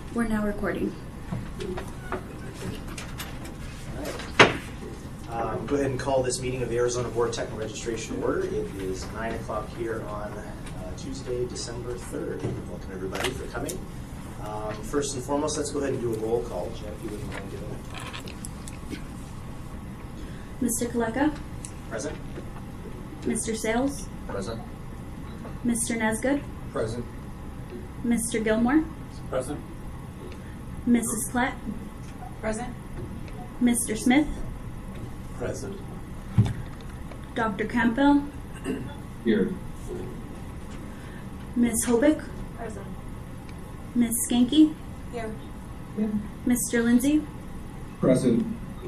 We're now recording. All right. Go ahead and call this meeting of the Arizona Board of Technical Registration order. It is 9 o'clock here on Tuesday, December 3rd. Welcome everybody for coming. First and foremost, let's go ahead and do a roll call. Jeff, you wouldn't mind doing it. Mr. Kaleka? Present. Mr. Sales? Present. Mr. Nesgood? Present. Mr. Gilmore? Present. Mrs. Platt? Present. Mr. Smith? Present. Dr. Campbell? Here. Ms. Hobick? Present. Ms. Skanke? Here. Mr. Lindsay? Present.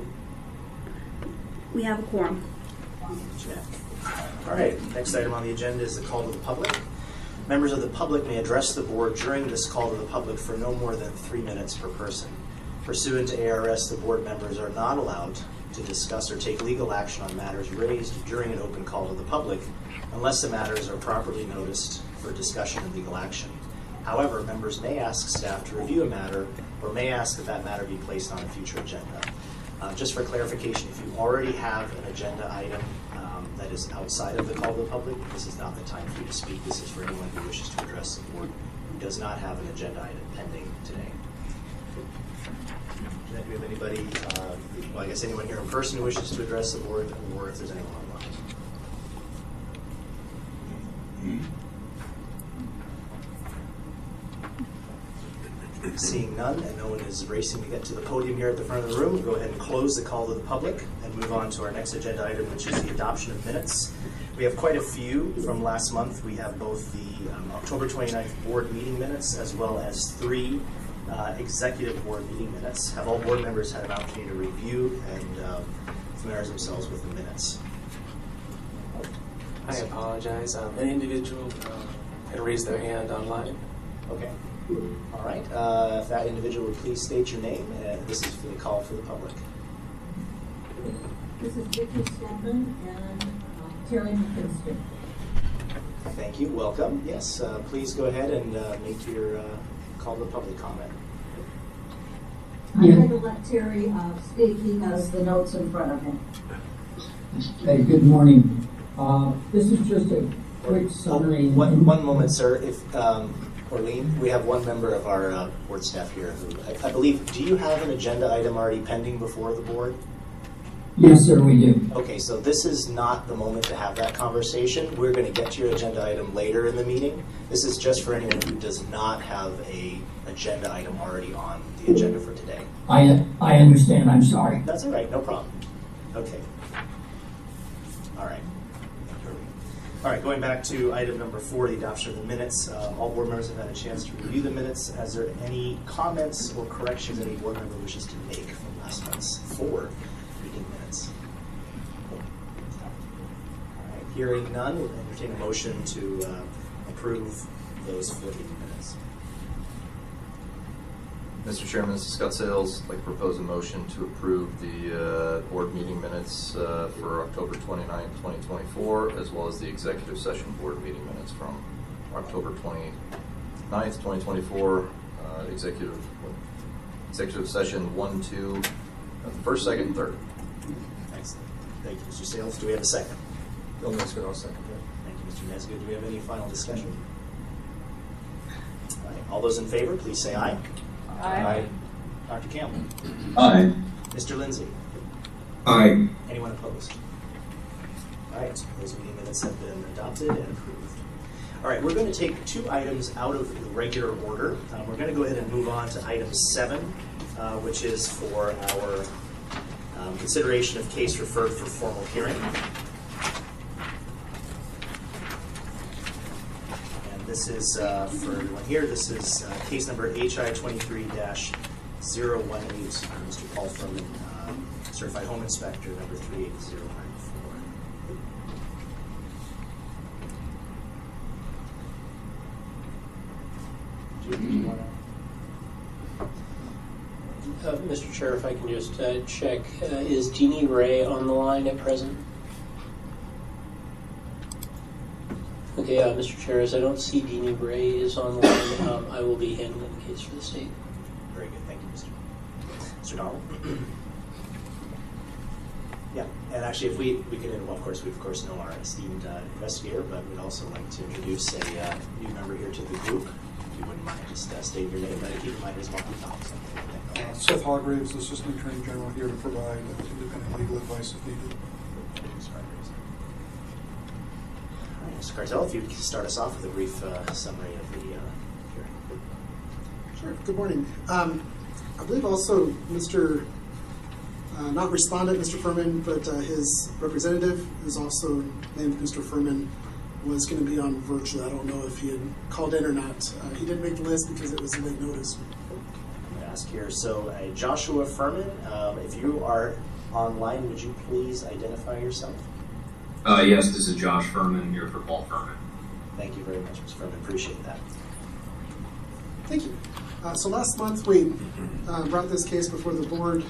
We have a quorum. Check. All right. Next item on the agenda is the call to the public. Members of the public may address the board during this call to the public for no more than 3 minutes per person. Pursuant to ARS, the board members are not allowed to discuss or take legal action on matters raised during an open call to the public unless the matters are properly noticed for discussion and legal action. However, members may ask staff to review a matter or may ask that that matter be placed on a future agenda. Just for clarification, if you already have an agenda item that is outside of the call to the public, this is not the time for you to speak. This is for anyone who wishes to address the board who does not have an agenda item pending today. Do we have anybody, well, I guess anyone here in person who wishes to address the board, or if there's anyone online? Seeing none, and no one is racing to get to the podium here at the front of the room, we'll go ahead and close the call to the public and move on to our next agenda item, which is the adoption of minutes. We have quite a few from last month. We have both the October 29th board meeting minutes as well as 3 executive board meeting minutes. Have all board members had an opportunity to review and familiarize themselves with the minutes? I apologize. An individual had raised their hand online. Okay. All right. If that individual would please state your name. This is for the call for the public. This is Vicki Stedman and Terry McKinstry. Thank you. Welcome. Yes, please go ahead and make your call to the public comment. I'm going to let Terry speak. He has the notes in front of him. Hey, good morning. This is just a quick summary. One moment, sir. If Orlean, we have one member of our board staff here who I believe, do you have an agenda item already pending before the board? Yes, sir, we do. Okay, so this is not the moment to have that conversation. We're going to get to your agenda item later in the meeting. This is just for anyone who does not have a agenda item already on the agenda for today. I understand. I'm sorry. That's all right. No problem. Okay. All right. All right, going back to item number 4, the adoption of the minutes. All board members have had a chance to review the minutes. Is there any comments or corrections any board member wishes to make from last month's 4 meeting minutes? All right, hearing none, we'll entertain a motion to approve those 4 meeting minutes. Mr. Chairman, this is Scott Sales. I'd like to propose a motion to approve the board meeting minutes for October 29th, 2024, as well as the executive session board meeting minutes from October 29th, 2024, executive session 1, 2, first, second, and third. Excellent. Thank you, Mr. Sales. Do we have a second? Bill Nesgood, I'll second that. Thank you, Mr. Nesgood. Do we have any final discussion? All right. All those in favor, please say aye. Aye. Dr. Campbell? Aye. Mr. Lindsay? Aye. Anyone opposed? All right, those meeting minutes have been adopted and approved. All right, we're going to take 2 items out of the regular order. We're going to go ahead and move on to item 7, which is for our consideration of case referred for formal hearing. This is, for everyone here, this is case number HI 23-018, Mr. Paul Furman, Certified Home Inspector, number 38094. Do you want to? Mr. Chair, if I can just check, is Jeannie Ray on the line at present? Okay, Mr. Chair, as I don't see Jeannie Ray is on the line, I will be handling the case for the state. Very good. Thank you, Mr. Donald. Yeah, and actually, if we could, well, of course, we of course know our esteemed investigator, but we'd also like to introduce a new member here to the group. If you wouldn't mind just stating your name, but keep in mind as well. Seth Hargraves, Assistant Attorney General, here to provide independent legal advice if needed. All right, Mr. Cartel, if you could start us off with a brief summary of the hearing. Sure. Good morning. I believe also Mr. Not respondent, Mr. Furman, but his representative is also named Mr. Furman, was going to be on virtually. I don't know if he had called in or not. He didn't make the list because it was late notice. I'm going to ask here, so Joshua Furman, if you are online, would you please identify yourself? Yes, this is Josh Furman here for Paul Furman. Thank you very much, Mr. Furman. Appreciate that. Thank you. So last month we brought this case before the board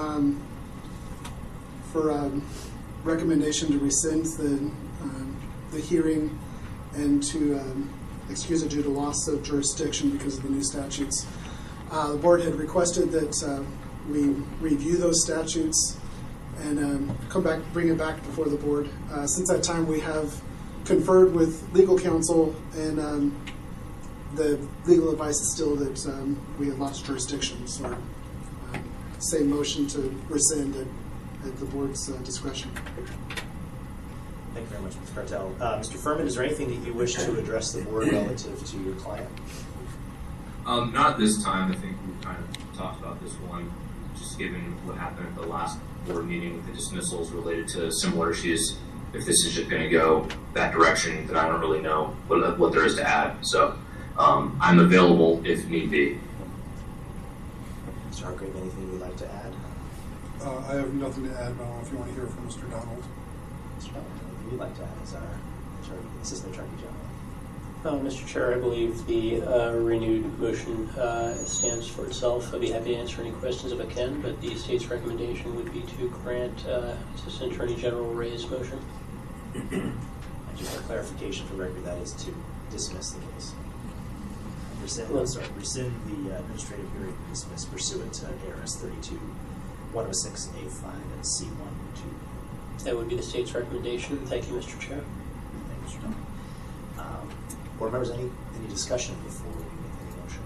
for recommendation to rescind the hearing and to excuse it due to loss of jurisdiction because of the new statutes. The board had requested that we review those statutes and bring it back before the board. Since that time, we have conferred with legal counsel, and the legal advice is still that we have lost jurisdiction. So, same motion to rescind at the board's discretion. Thank you very much, Mr. Cartel. Mr. Furman, is there anything that you wish to address the board relative to your client? Not at this time. I think we kind of talked about this one, just given what happened at the last board meeting with the dismissals related to similar issues. If this is just going to go that direction, then I don't really know what there is to add. So I'm available if need be. Mr. Hargrave, anything you'd like to add? I have nothing to add, but I don't know if you want to hear from Mr. Donald. Mr. Donald, anything you'd like to add as our Assistant Attorney General? Mr. Chair, I believe the renewed motion stands for itself. I'd be happy to answer any questions if I can, but the state's recommendation would be to grant Assistant Attorney General Ray's motion. And just for clarification for record, that is to dismiss the case. Rescind the administrative hearing and dismiss pursuant to ARS 32-106A5 and C1 and 2. That would be the state's recommendation. Thank you, Mr. Chair. Thank you, Mr. Donald. Board members, any discussion before we make any motion?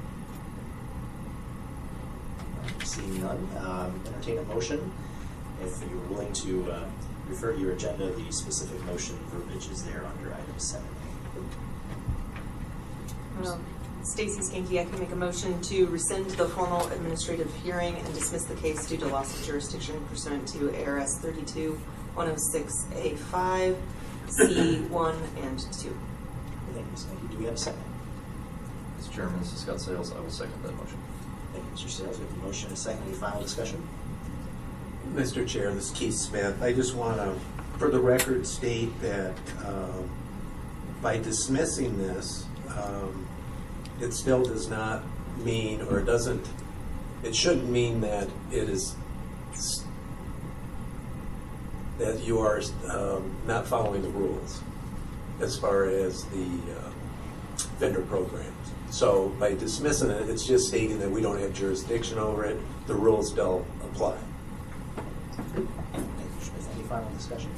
Seeing none, entertain a motion. If you're willing to refer to your agenda, the specific motion verbiage is there under item 7A. Stacy Skanke, I can make a motion to rescind the formal administrative hearing and dismiss the case due to loss of jurisdiction pursuant to ARS 32-106A5, C1 and 2. Thank you, Ms. Skanke. Do we have a second? Mr. Chairman, this is Scott Sales. I will second that motion. Thank you, Mr. Sales. We have a motion and a second. Any final discussion? Mr. Chair, this is Keith Smith. I just want to, for the record, state that by dismissing this, it still does not mean, or it shouldn't mean that that you are not following the rules as far as the vendor programs. So by dismissing it, it's just stating that we don't have jurisdiction over it. The rules don't apply. Thank you, Smith. Any final discussion?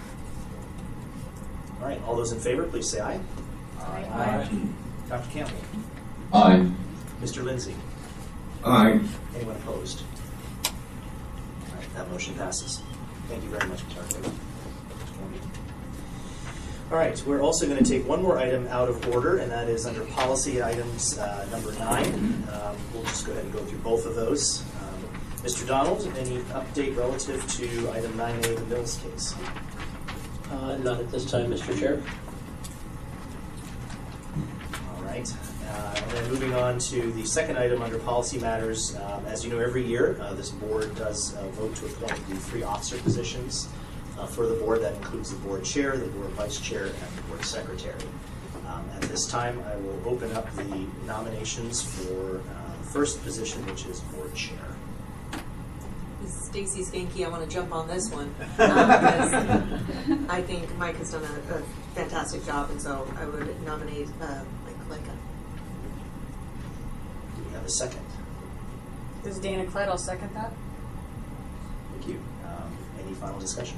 All right, all those in favor, please say aye. Aye. Aye. Dr. Campbell? Aye. Mr. Lindsay? Aye. Anyone opposed? All right, that motion passes. Thank you very much, Mr. Hargrave. All right, we're also going to take one more item out of order, and that is under policy items number 9. We'll just go ahead and go through both of those. Mr. Donald, any update relative to item 9A, the Mills case? Not at this time, Mr. Chair. All right. And then moving on to the second item under policy matters. As you know, every year this board does vote to appoint the 3 officer positions for the board. That includes the board chair, the board vice chair, and the board secretary. At this time, I will open up the nominations for the first position, which is board chair. This is Stacy Skanke. I want to jump on this one because I think Mike has done a fantastic job, and so I would nominate Mike Leica. Do we have a second? This is Dana Klett. I'll second that. Thank you. Any final discussion?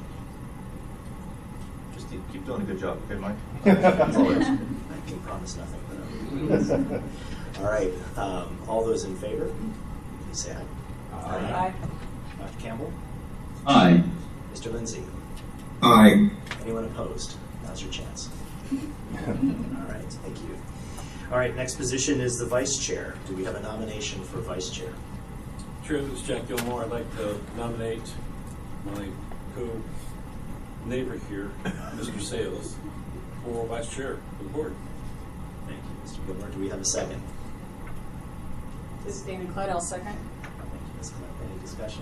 Just keep doing a good job, okay, Mike? That's all there is. I can promise nothing, but all right. All those in favor, please say aye. Aye. Dr. Campbell? Aye. Mr. Lindsay? Aye. Anyone opposed? Now's your chance. All right, thank you. All right, next position is the vice chair. Do we have a nomination for vice chair? Chair, this is Jack Gilmore. I'd like to nominate my co-neighbor here, Mr. Sales, for vice chair of the board. Thank you, Mr. Gilmore. Do we have a second? This is Dana Klett. I'll second. Thank you, Ms. Clement. Any discussion?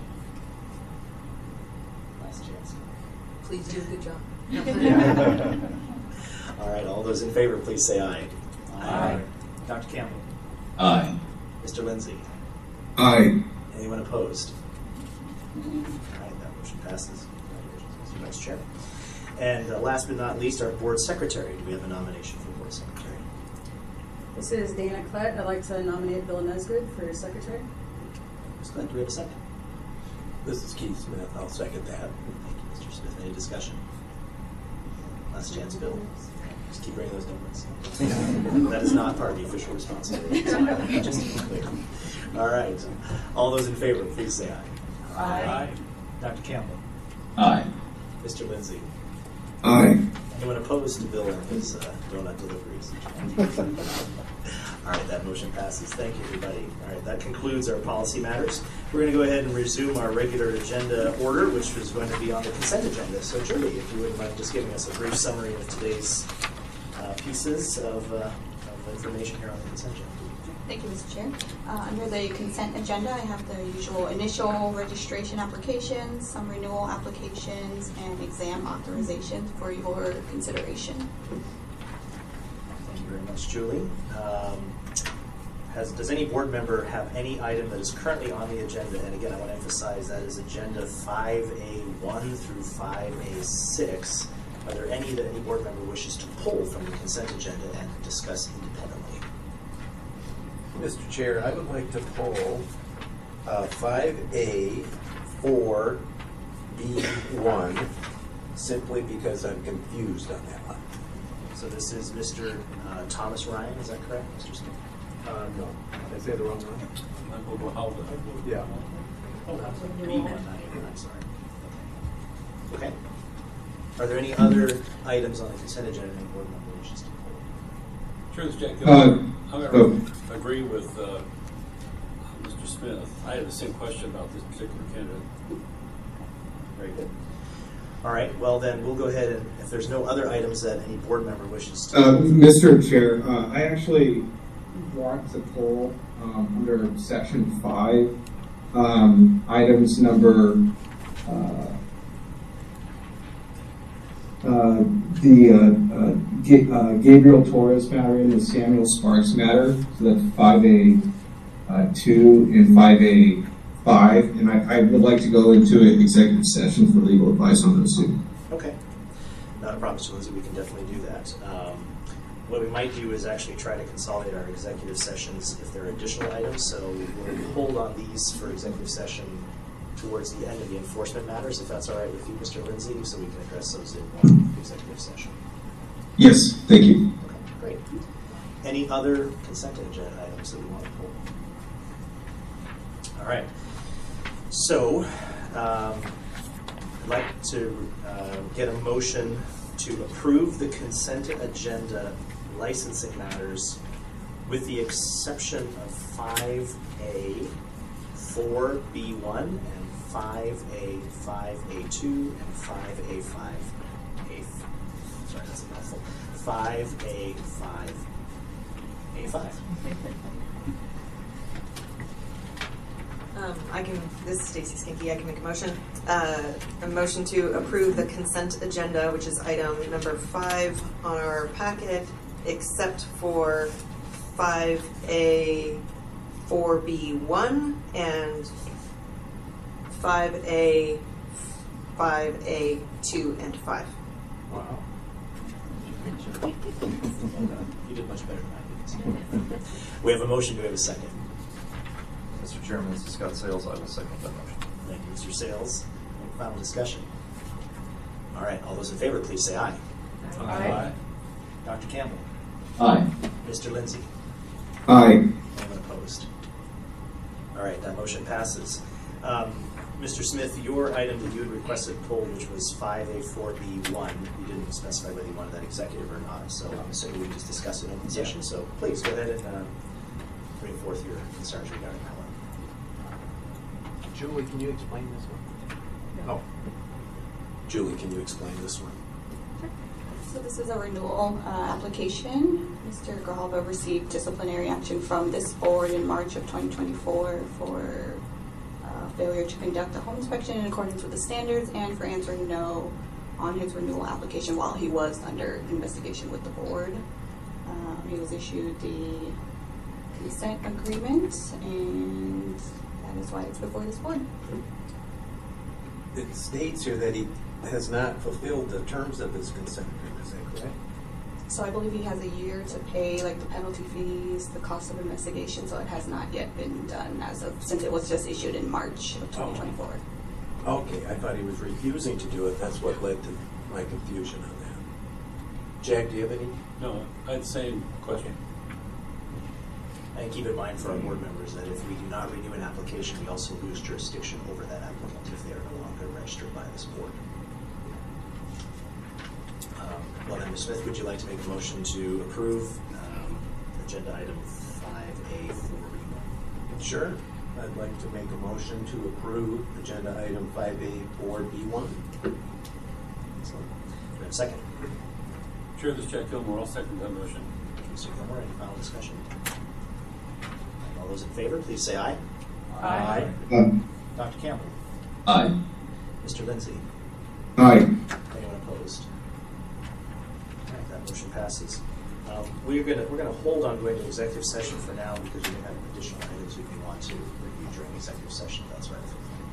Last chance. Please do a good job. All right, all those in favor, please say aye. Aye. Dr. Campbell? Aye. Mr. Lindsay? Aye. Anyone opposed? All right, that motion passes. Congratulations, Mr. Vice Chair. And last but not least, our board secretary. Do we have a nomination for board secretary? This is Dana Klett. I'd like to nominate Bill Nesgood for secretary. Ms. Glenn, do we have a second? This is Keith Smith. I'll second that. Thank you, Mr. Smith. Any discussion? Last chance, Bill. Just keep bringing those donuts. That is not part of the official responsibility. Just to be clear. All right. All those in favor, please say aye. Aye. Dr. Campbell? Aye. Mr. Lindsay? Aye. Anyone opposed to Bill and his donut deliveries? All right, that motion passes. Thank you, everybody. All right, that concludes our policy matters. We're going to go ahead and resume our regular agenda order, which was going to be on the consent agenda. So, Julie, if you wouldn't mind just giving us a brief summary of today's pieces of information here on the consent agenda. Thank you, Mr. Chair. Under the consent agenda, I have the usual initial registration applications, some renewal applications, and exam authorizations for your consideration. Thank you very much, Julie. Does any board member have any item that is currently on the agenda? And again, I want to emphasize that is agenda 5A1 through 5A6. Are there any that any board member wishes to pull from the consent agenda and discuss independently? Mr. Chair, I would like to pull 5A 4B1 simply because I'm confused on that one. So this is Mr. Thomas Ryan, is that correct, Mr. Smith? No. Did I say the wrong one? Yeah. B1, not A1, I'm sorry. Okay. Are there any other items on the consent agenda any board member wishes to pull? Sure, this is Jack Gilmore. I'm going to agree with Mr. Smith. I had the same question about this particular candidate. Very good. All right, well then we'll go ahead and if there's no other items that any board member wishes to Mr. Chair, I actually want to pull under section 5 items number Gabriel Torres matter and the Samuel Sparks matter, so that's 5A2 and 5A5, and I would like to go into an executive session for legal advice on those two. Okay. Not a problem, Mr. Lindsay. We can definitely do that. What we might do is actually try to consolidate our executive sessions if there are additional items. So we'll hold on these for executive session towards the end of the enforcement matters, if that's all right with you, Mr. Lindsay, so we can address those in one executive session. Yes, thank you. Okay, great. Any other consent agenda items that we want to pull? All right. So I'd like to get a motion to approve the consent agenda licensing matters with the exception of 5A, 4B1, and 5A, 5A2, and 5A, 5A. Sorry, that's a mouthful. 5A, 5A5. This is Stacy Skinky. I can make a motion. A motion to approve the consent agenda, which is item number 5 on our packet, except for 5A, 4B1, and 5A, 5A2, and 5. Wow. You did much better than I did. We have a motion. Do we have a second? Mr. Chairman, this is Scott Sales. I will second that motion. Thank you, Mr. Sales. Any final discussion? All right, all those in favor, please say aye. Aye. Dr. Campbell? Aye. Mr. Lindsay? Aye. Anyone opposed? All right, that motion passes. Mr. Smith, your item that you had requested pulled, which was 5A4B1, you didn't specify whether you wanted that executive or not, so I'm assuming we just discussed it in open session. So please go ahead and bring forth your concerns regarding that one. Julie, can you explain this one? Oh. Julie, can you explain this one? So this is a renewal application. Mr. Grijalva received disciplinary action from this board in March of 2024 for failure to conduct a home inspection in accordance with the standards and for answering no on his renewal application while he was under investigation with the board. He was issued the consent agreement, and that is why it's before this board. It states here that he has not fulfilled the terms of his consent agreement, is that correct? So I believe he has a year to pay like the penalty fees, the cost of investigation, so it has not yet been done since it was just issued in March of 2024. Okay, I thought he was refusing to do it. That's what led to my confusion on that. Jack, do you have any? No, I had the same question. And keep in mind for our board members that if we do not renew an application, we also lose jurisdiction over that applicant if they are no longer registered by this board. Well then, Ms. Smith, would you like to make a motion to approve agenda item 5A4B1? Sure. I'd like to make a motion to approve agenda item 5A4B1. Excellent. Do we have a second? Chair, this is Jack Gilmore. I'll second that motion. Thank you, Mr. Gilmore. Any final discussion? All those in favor, please say aye. Aye. Dr. Campbell? Aye. Mr. Lindsay? Aye. Anyone opposed? All right, that motion passes. We're gonna hold on going to executive session for now because we may have additional items we may want to review during executive session. If that's right.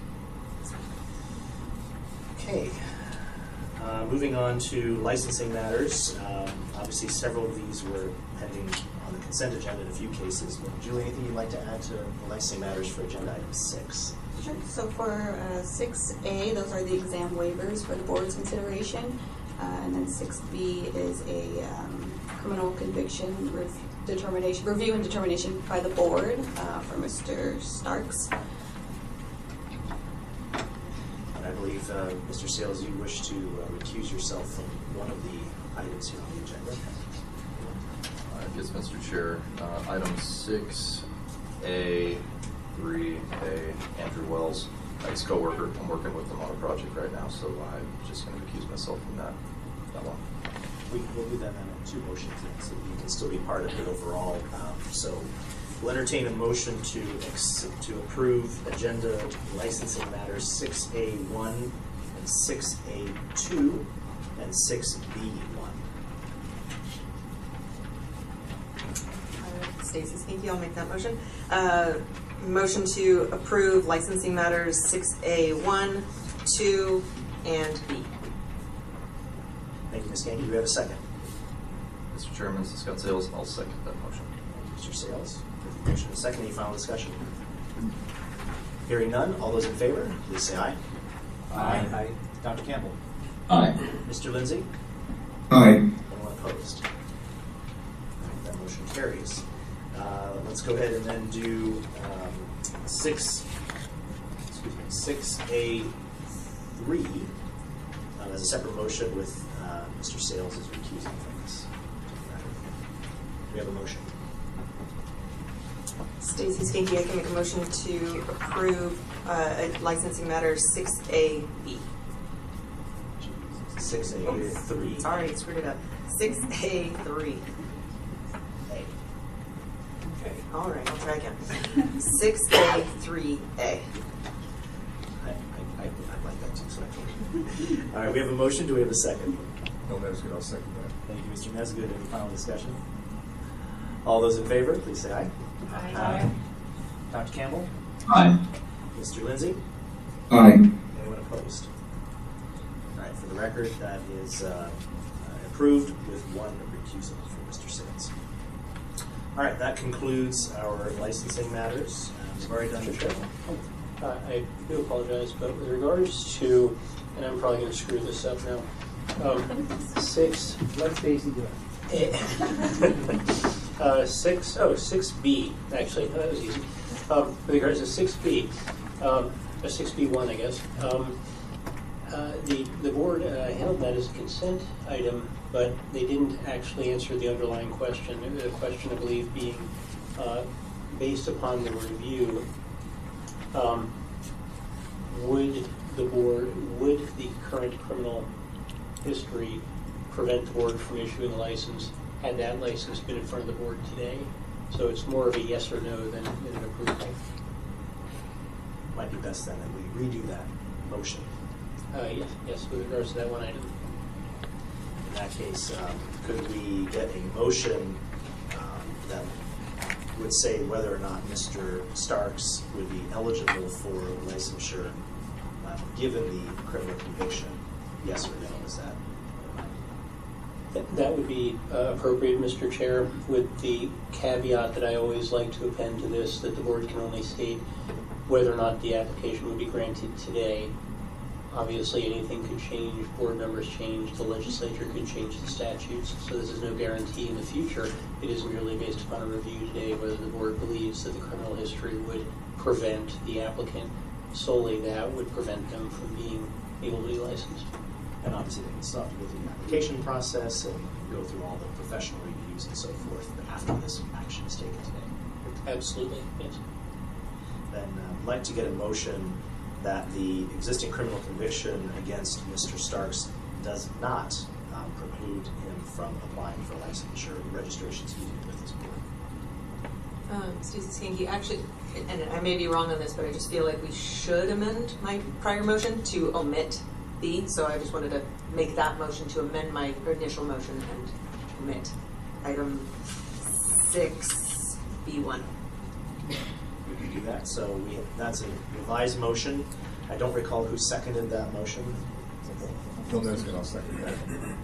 Okay. Moving on to licensing matters. Obviously, several of these were pending on the consent agenda in a few cases. But Julie, anything you'd like to add to the licensing matters for agenda item 6? Sure. So for 6A, those are the exam waivers for the board's consideration. And then 6B is a criminal conviction review and determination by the board for Mr. Starks. And I believe, Mr. Sales, you wish to recuse yourself from one of the items here on the agenda. Yes, Mr. Chair. Item 6A, 3A, Andrew Wells, ex co-worker. I'm working with him on a project right now, so I'm just going to recuse myself from that one. We'll do that in 2 motions, so you can still be part of it overall. So we'll entertain a motion to approve agenda licensing matters 6A1 and 6A2 and 6B1. Stacy Skinky, I'll make that motion. Motion to approve licensing matters 6A1, 2, and B. Thank you, Ms. Skanky. Do we have a second? Mr. Chairman, this is Scott Sales. I'll second that motion. Thank you, Mr. Sales. With the motion and second, any final discussion? Hearing none, all those in favor, please say aye. Aye. Aye. Dr. Campbell? Aye. Mr. Lindsay? Aye. Anyone opposed? That motion carries. Let's go ahead and then do 6A3 as a separate motion with Mr. Sales is recusing from this. We have a motion. Stacy Skinky, I can make a motion to approve licensing matter 6AB. 6A3. Sorry, I screwed it up. 6A3. Okay. All right, I'll try again. 6A3A. I like that too, so all right, we have a motion. Do we have a second? No, that's good. I'll second that. Thank you, Mr. Nesgood. Any final discussion? All those in favor, please say aye. Aye. Dr. Campbell? Aye. Mr. Lindsay? Aye. Anyone opposed? All right, for the record, that is approved with one recusal for Mr. Sales. All right, that concludes our licensing matters. We've already done the show. I do apologize, but with regards to, and I'm probably going to screw this up now, 6. Let Stacy do it. 6B, actually, that was easy. With regards to 6B, 6B1, I guess, the board handled that as a consent item, but they didn't actually answer the underlying question. The question, I believe, being based upon the review, would the current criminal history prevent the board from issuing a license had that license been in front of the board today? So it's more of a yes or no than an approval. Might be best then that we redo that motion. Yes, with regards to that one item. In that case, could we get a motion that would say whether or not Mr. Starks would be eligible for licensure given the criminal conviction? Yes or no? Is that? That would be appropriate, Mr. Chair, with the caveat that I always like to append to this, that the board can only state whether or not the application would be granted today. Obviously, anything could change, board members change, the legislature could change the statutes, so this is no guarantee in the future. It is merely based upon a review today whether the board believes that the criminal history would prevent the applicant, solely that would prevent them from being able to be licensed. And obviously, they can still have to go through the application process and go through all the professional reviews and so forth after this action is taken today. Absolutely, yes. Then I'd like to get a motion that the existing criminal conviction against Mr. Starks does not preclude him from applying for licensure registration with this board. Stacy Skanke, actually, and I may be wrong on this, but I just feel like we should amend my prior motion to omit B, so I just wanted to make that motion to amend my initial motion and omit item 6B1. We can do that. So that's a revised motion. I don't recall who seconded that motion. Phil Nesbitt, I'll second that.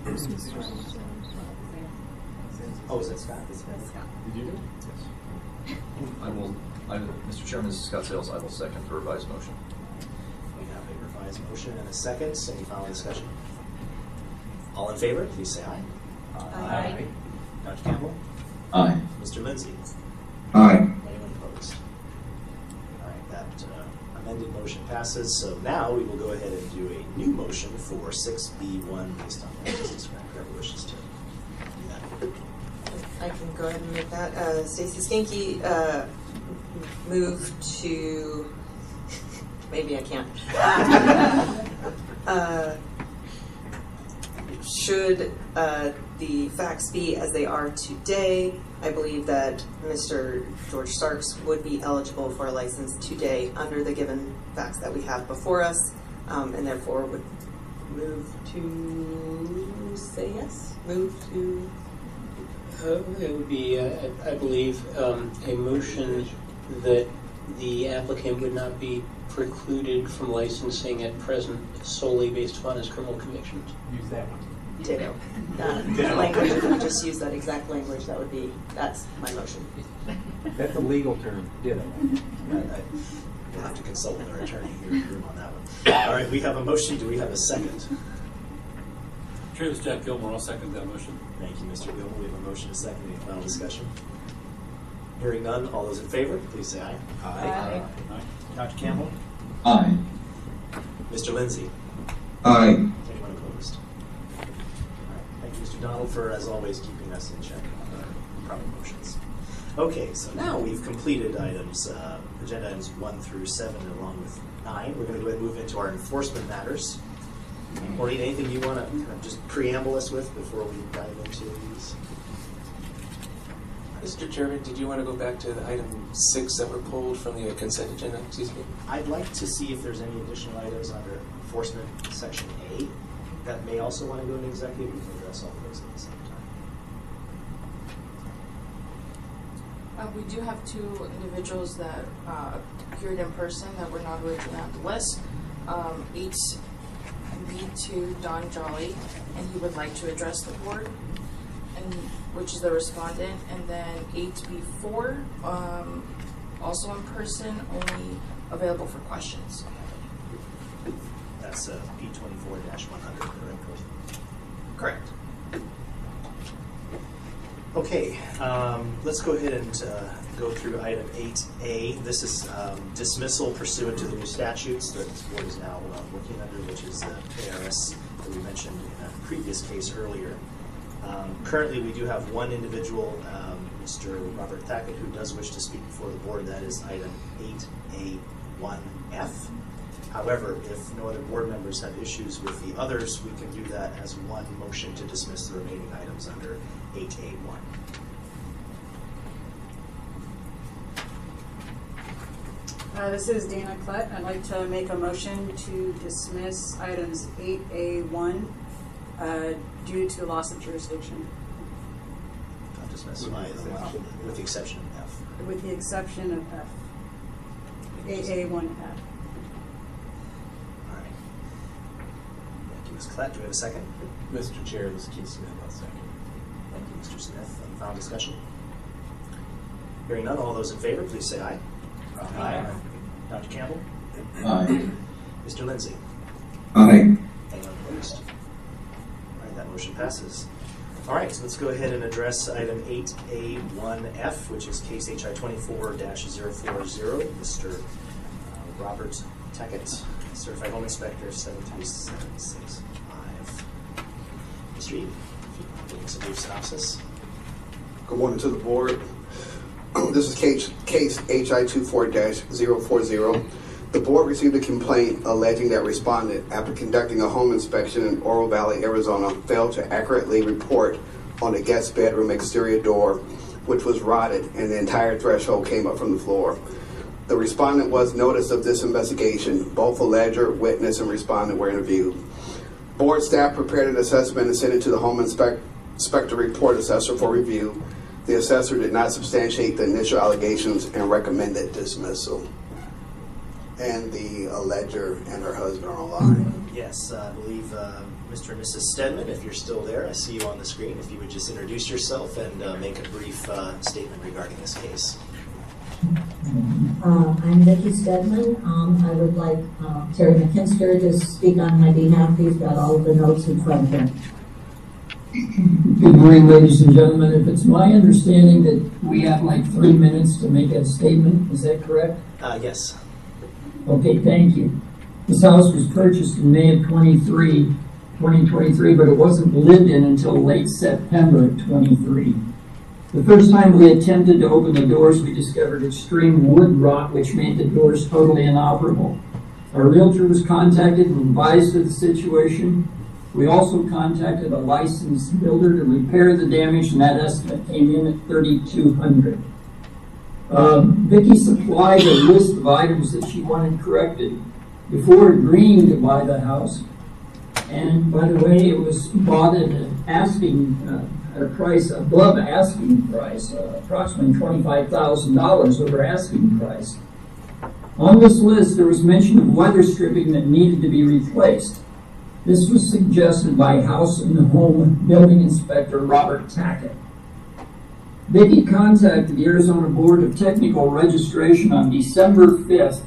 Oh, is it Scott? Did you do it? Yes. Mr. Chairman, this is Scott Sales. I will second the revised motion. We have a revised motion and a second. Any final discussion? All in favor, please say aye. Aye. Dr. Campbell? Aye. Mr. Lindsay? Aye. Anyone opposed? All right, that amended motion passes. So now we will go ahead and do a new motion for 6B1 based on what I just described. Whoever wishes to do that. I can go ahead and make that. Stacy Skanke move to, maybe I can't. Should the facts be as they are today, I believe that Mr. George Starks would be eligible for a license today under the given facts that we have before us, and therefore would move to say yes? Move to... It would be, I believe, a motion that the applicant would not be precluded from licensing at present solely based upon his criminal convictions. Use that one. Ditto. That language, if we just use that exact language, that's my motion. That's a legal term, ditto. We'll have to consult with our attorney here in the room on that one. All right, we have a motion. Do we have a second? Chair, this is Jack Gilmore. I'll second that motion. Thank you, Mr. Gilmore. We have a motion, a second. Any final discussion? Hearing none, all those in favor, please say aye. Aye. Aye. Dr. Campbell? Aye. Mr. Lindsay? Aye. Anyone opposed? All right. Thank you, Mr. Donald, for, as always, keeping us in check on our proper motions. Okay, so now we've completed items, agenda items 1 through 7, along with 9. We're going to go ahead and move into our enforcement matters. Maureen, anything you want to kind of just preamble us with before we dive into these? Mr. Chairman, did you want to go back to the item 6 that were pulled from the consent agenda? Excuse me. I'd like to see if there's any additional items under enforcement section A that may also want to go into executive. We can address all of those at the same time. We do have 2 individuals that appeared in person that were not originally on the list. Me to Don Jolly, and he would like to address the board. And which is the respondent, and then 8B4, also in person, only available for questions. That's P24-100, Correct. Okay, let's go ahead and go through item 8A. This is dismissal pursuant to the new statutes that this board is now working under, which is the KRS that we mentioned in a previous case earlier. Currently, we do have one individual, Mr. Robert Thackett, who does wish to speak before the board. That is item 8A1F. However, if no other board members have issues with the others, we can do that as one motion to dismiss the remaining items under 8A1. This is Dana Klett. I'd like to make a motion to dismiss items 8A1 due to loss of jurisdiction. Dismiss with the exception of F. With the exception of F. 8A1F. Ms. Klett, do we have a second? Mr. Chair, this is Keith Smith. I'll second. Thank you, Mr. Smith. Final discussion? Hearing none, all those in favor, please say aye. Aye. Dr. Campbell? Aye. Mr. Lindsay? Aye. Anyone opposed? All right, that motion passes. All right, so let's go ahead and address item 8A1F, which is case HI 24-040, Mr. Robert Thackett, Certified Home Inspector, 73765. Mr. Eve, if you want to give us a brief synopsis. Good morning to the board. This is case HI 24-040. The board received a complaint alleging that respondent, after conducting a home inspection in Oro Valley, Arizona, failed to accurately report on the guest bedroom exterior door, which was rotted and the entire threshold came up from the floor. The respondent was noticed of this investigation. Both alleger, witness, and respondent were interviewed. Board staff prepared an assessment and sent it to the home inspector report assessor for review. The assessor did not substantiate the initial allegations and recommended dismissal. And the alleger and her husband are online. Yes, I believe Mr. and Mrs. Stedman, if you're still there, I see you on the screen. If you would just introduce yourself and make a brief statement regarding this case. I'm Vicki Stedman. I would like Terry McKinster to speak on my behalf. He's got all of the notes in front of him. Good morning, ladies and gentlemen. If it's my understanding that we have like 3 minutes to make a statement, is that correct? Yes. Okay, thank you. This house was purchased in May of 2023, but it wasn't lived in until late September of 23. The first time we attempted to open the doors, we discovered extreme wood rot, which made the doors totally inoperable. Our realtor was contacted and advised of the situation. We also contacted a licensed builder to repair the damage, and that estimate came in at $3,200. Vicki supplied a list of items that she wanted corrected before agreeing to buy the house. And by the way, it was bought at an at a price above asking price, approximately $25,000 over asking price. On this list, there was mention of weather stripping that needed to be replaced. This was suggested by House and Home Building Inspector Robert Thackett. Vicki contacted the Arizona Board of Technical Registration on December 5th,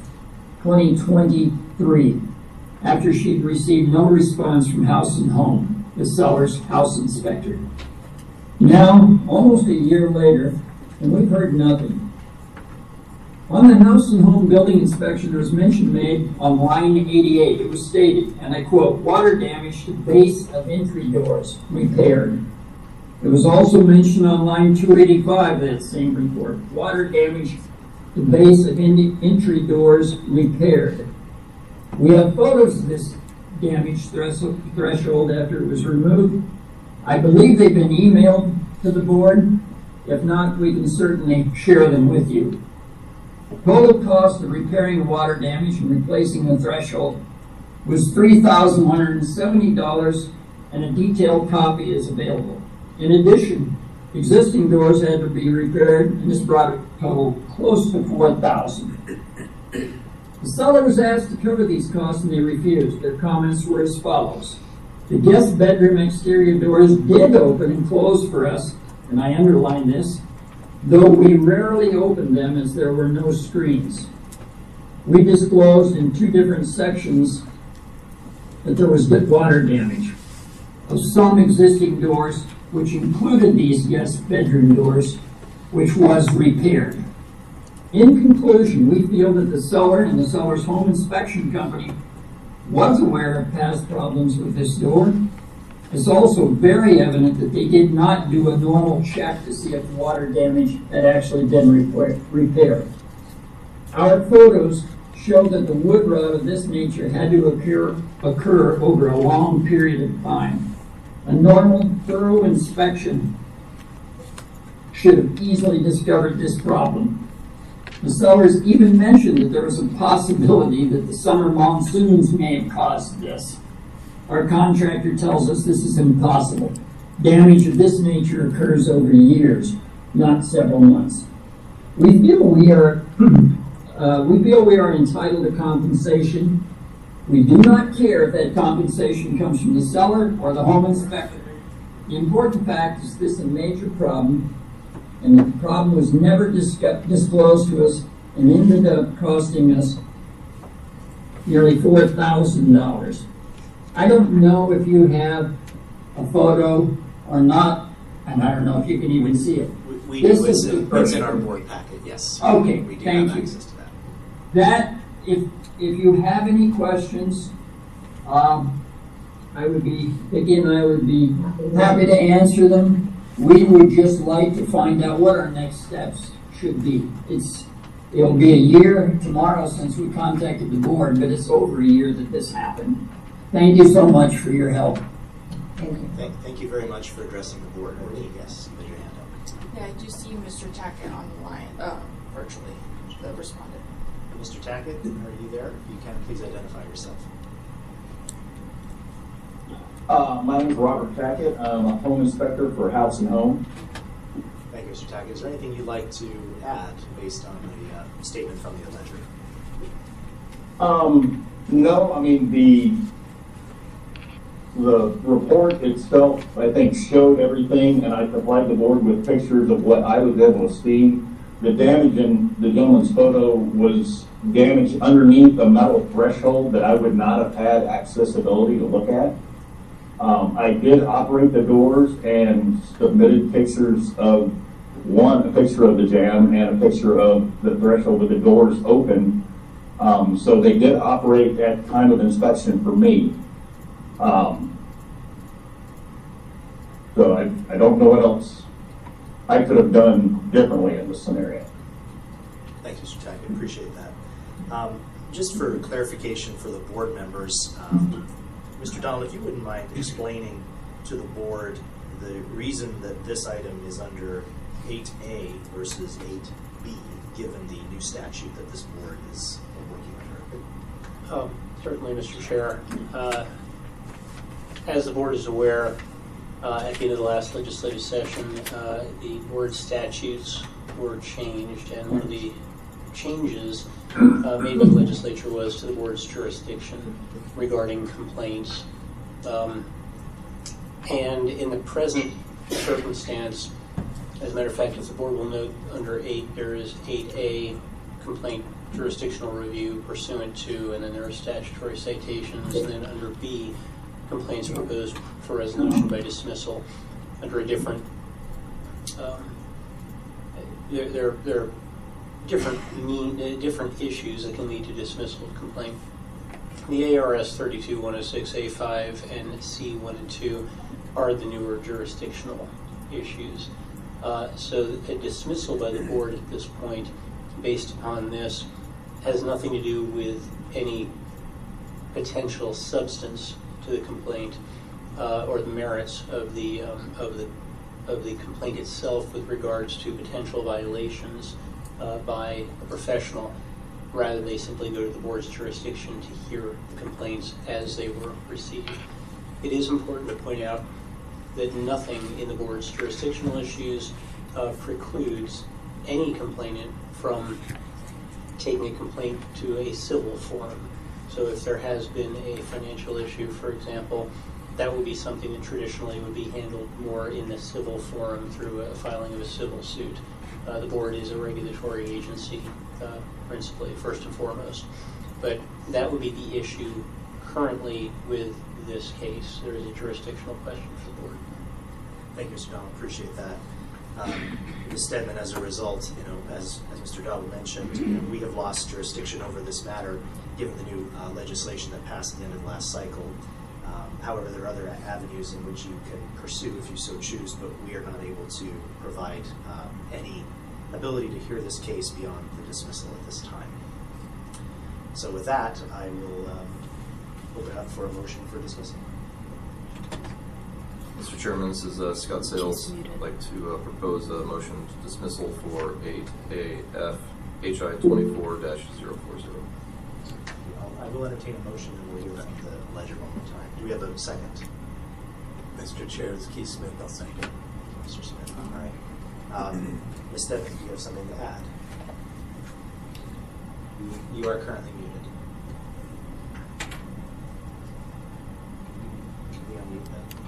2023, after she'd received no response from House and Home, the seller's house inspector. Now, almost a year later, and we've heard nothing. On the House and Home Building Inspection, there was mention made on line 88. It was stated, and I quote, water damage to base of entry doors repaired. It was also mentioned on line 285 of that same report, water damage to base of entry doors repaired. We have photos of this damaged threshold after it was removed. I believe they've been emailed to the board. If not, we can certainly share them with you. Total cost of repairing water damage and replacing the threshold was $3,170, and a detailed copy is available. In addition, existing doors had to be repaired, and this brought a total close to $4,000. The seller was asked to cover these costs, and they refused. Their comments were as follows. The guest bedroom exterior doors did open and close for us, and I underline this, though we rarely opened them as there were no screens. We disclosed in 2 different sections that there was water damage of some existing doors, which included these guest bedroom doors, which was repaired. In conclusion, we feel that the seller and the seller's home inspection company was aware of past problems with this door. It's also very evident that they did not do a normal check to see if water damage had actually been repaired. Our photos show that the wood rot of this nature had to occur over a long period of time. A normal, thorough inspection should have easily discovered this problem. The sellers even mentioned that there was a possibility that the summer monsoons may have caused this. Our contractor tells us this is impossible. Damage of this nature occurs over years, not several months. We feel we are entitled to compensation. We do not care if that compensation comes from the seller or the home inspector. The important fact is this is a major problem, and the problem was never disclosed to us and ended up costing us nearly $4,000. I don't know if you have a photo or not, and I don't know if you can even see it. We do. It's in our board packet, yes. Okay, we do thank have you. access to that. That, if you have any questions, Vicki and I would be happy to answer them. We would just like to find out what our next steps should be. It'll be a year tomorrow since we contacted the board, but it's over a year that this happened. Thank you so much for your help. Thank you. Thank you very much for addressing the board. Yes, put your hand up. Yeah, I do see Mr. Tackett on the line, virtually, the respondent. Mr. Tackett, are you there? If you can, please identify yourself. My name is Robert Tackett. I'm a home inspector for House and Home. Thank you, Mr. Tackett. Is there anything you'd like to add based on the statement from the alleger? No, I mean, the report itself, I think, showed everything, and I supplied the board with pictures of what I was able to see. The damage in the gentleman's photo was damage underneath a metal threshold that I would not have had accessibility to look at. I did operate the doors and submitted pictures of a picture of the jam and a picture of the threshold with the doors open. So they did operate at time of inspection for me. So I don't know what else I could have done differently in this scenario. Thank you, Mr. Tackett. Appreciate that. Just for clarification for the board members, Mr. Donald, if you wouldn't mind explaining to the board the reason that this item is under 8A versus 8B, given the new statute that this board is working under. Certainly, Mr. Chair. As the board is aware, at the end of the last legislative session, the board statutes were changed, and one of the changes made by the legislature was to the board's jurisdiction regarding complaints. And in the present circumstance, as a matter of fact, as the board will note, under 8, there is 8A, complaint jurisdictional review pursuant to, and then there are statutory citations, and then under B, complaints proposed for resolution by dismissal under a different, there are different issues that can lead to dismissal of complaint. The ARS 32-106A5 and C1 and 2 are the newer jurisdictional issues. So a dismissal by the board at this point, based upon this, has nothing to do with any potential substance to the complaint or the merits of the complaint itself with regards to potential violations by a professional. Rather, they simply go to the board's jurisdiction to hear the complaints as they were received. It is important to point out that nothing in the board's jurisdictional issues precludes any complainant from taking a complaint to a civil forum. So if there has been a financial issue, for example, that would be something that traditionally would be handled more in the civil forum through a filing of a civil suit. The board is a regulatory agency, principally, first and foremost. But that would be the issue currently with this case. There is a jurisdictional question for the board. Thank you, Mr. Donald. Appreciate that. Ms. Stedman, as a result, as Mr. Donald mentioned, we have lost jurisdiction over this matter given the new legislation that passed at the end of the last cycle. However, there are other avenues in which you can pursue if you so choose, but we are not able to provide any ability to hear this case beyond the dismissal at this time. So with that, I will open up for a motion for dismissal. Mr. Chairman, this is Scott Sales. I'd like to propose a motion to dismissal for 8AF HI 24-040. I will entertain a motion and we'll hear from the ledger one more time. Do we have a second? Mr. Chair, this is Keith Smith. I'll second. Mr. Smith, all right. Ms. Stedman, do you have something to add? You are currently muted. Can we unmute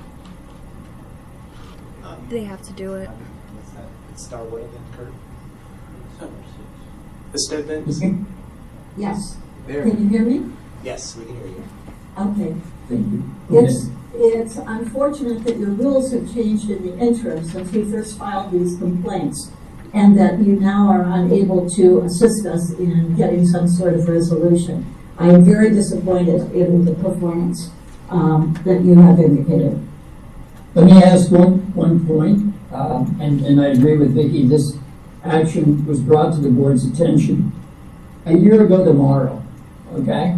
that? They have to do it. Star what again, Kurt? Ms. Stedman? Yes. There. Can you hear me? Yes, we can hear you. Okay. Thank you. It's unfortunate that your rules have changed in the interim since we first filed these complaints, and that you now are unable to assist us in getting some sort of resolution. I am very disappointed in the performance that you have indicated. Let me ask one point, and I agree with Vicki. This action was brought to the board's attention a year ago tomorrow. Okay.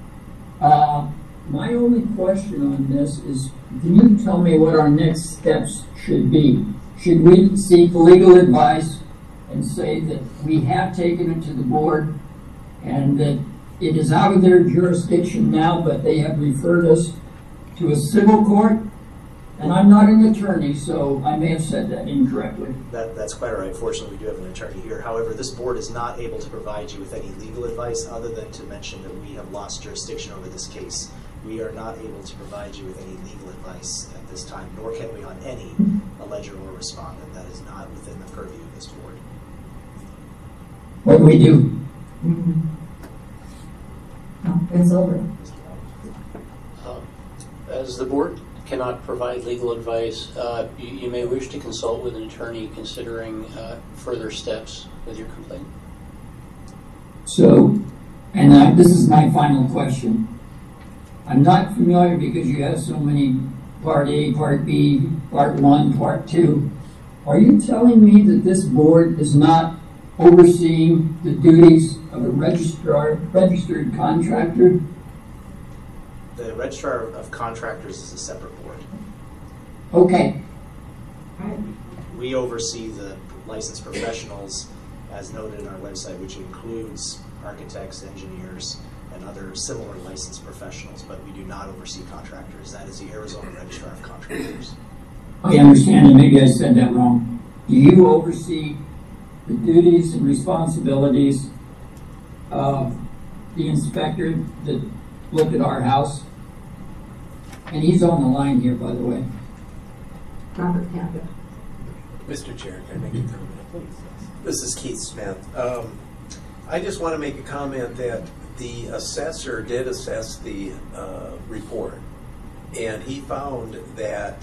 My only question on this is, can you tell me what our next steps should be? Should we seek legal advice and say that we have taken it to the board and that it is out of their jurisdiction now, but they have referred us to a civil court? And I'm not an attorney, so I may have said that incorrectly. That's quite all right. Fortunately, we do have an attorney here. However, this board is not able to provide you with any legal advice other than to mention that we have lost jurisdiction over this case. We are not able to provide you with any legal advice at this time, nor can we on any alleger or respondent. That is not within the purview of this board. What do we do? Oh, it's over. As the board cannot provide legal advice, you may wish to consult with an attorney considering further steps with your complaint. So, and this is my final question. I'm not familiar because you have so many Part A, Part B, Part 1, Part 2. Are you telling me that this board is not overseeing the duties of a registered contractor? The Registrar of Contractors is a separate board. Okay. We oversee the licensed professionals, as noted in our website, which includes architects, engineers, and other similar licensed professionals, but we do not oversee contractors. That is the Arizona Registrar of Contractors. I understand, and maybe I said that wrong. Do you oversee the duties and responsibilities of the inspector that looked at our house? And he's on the line here, by the way. Robert Cabot. Mr. Chair, can I make a comment, please? This is Keith Smith. I just want to make a comment that the assessor did assess the report, and he found that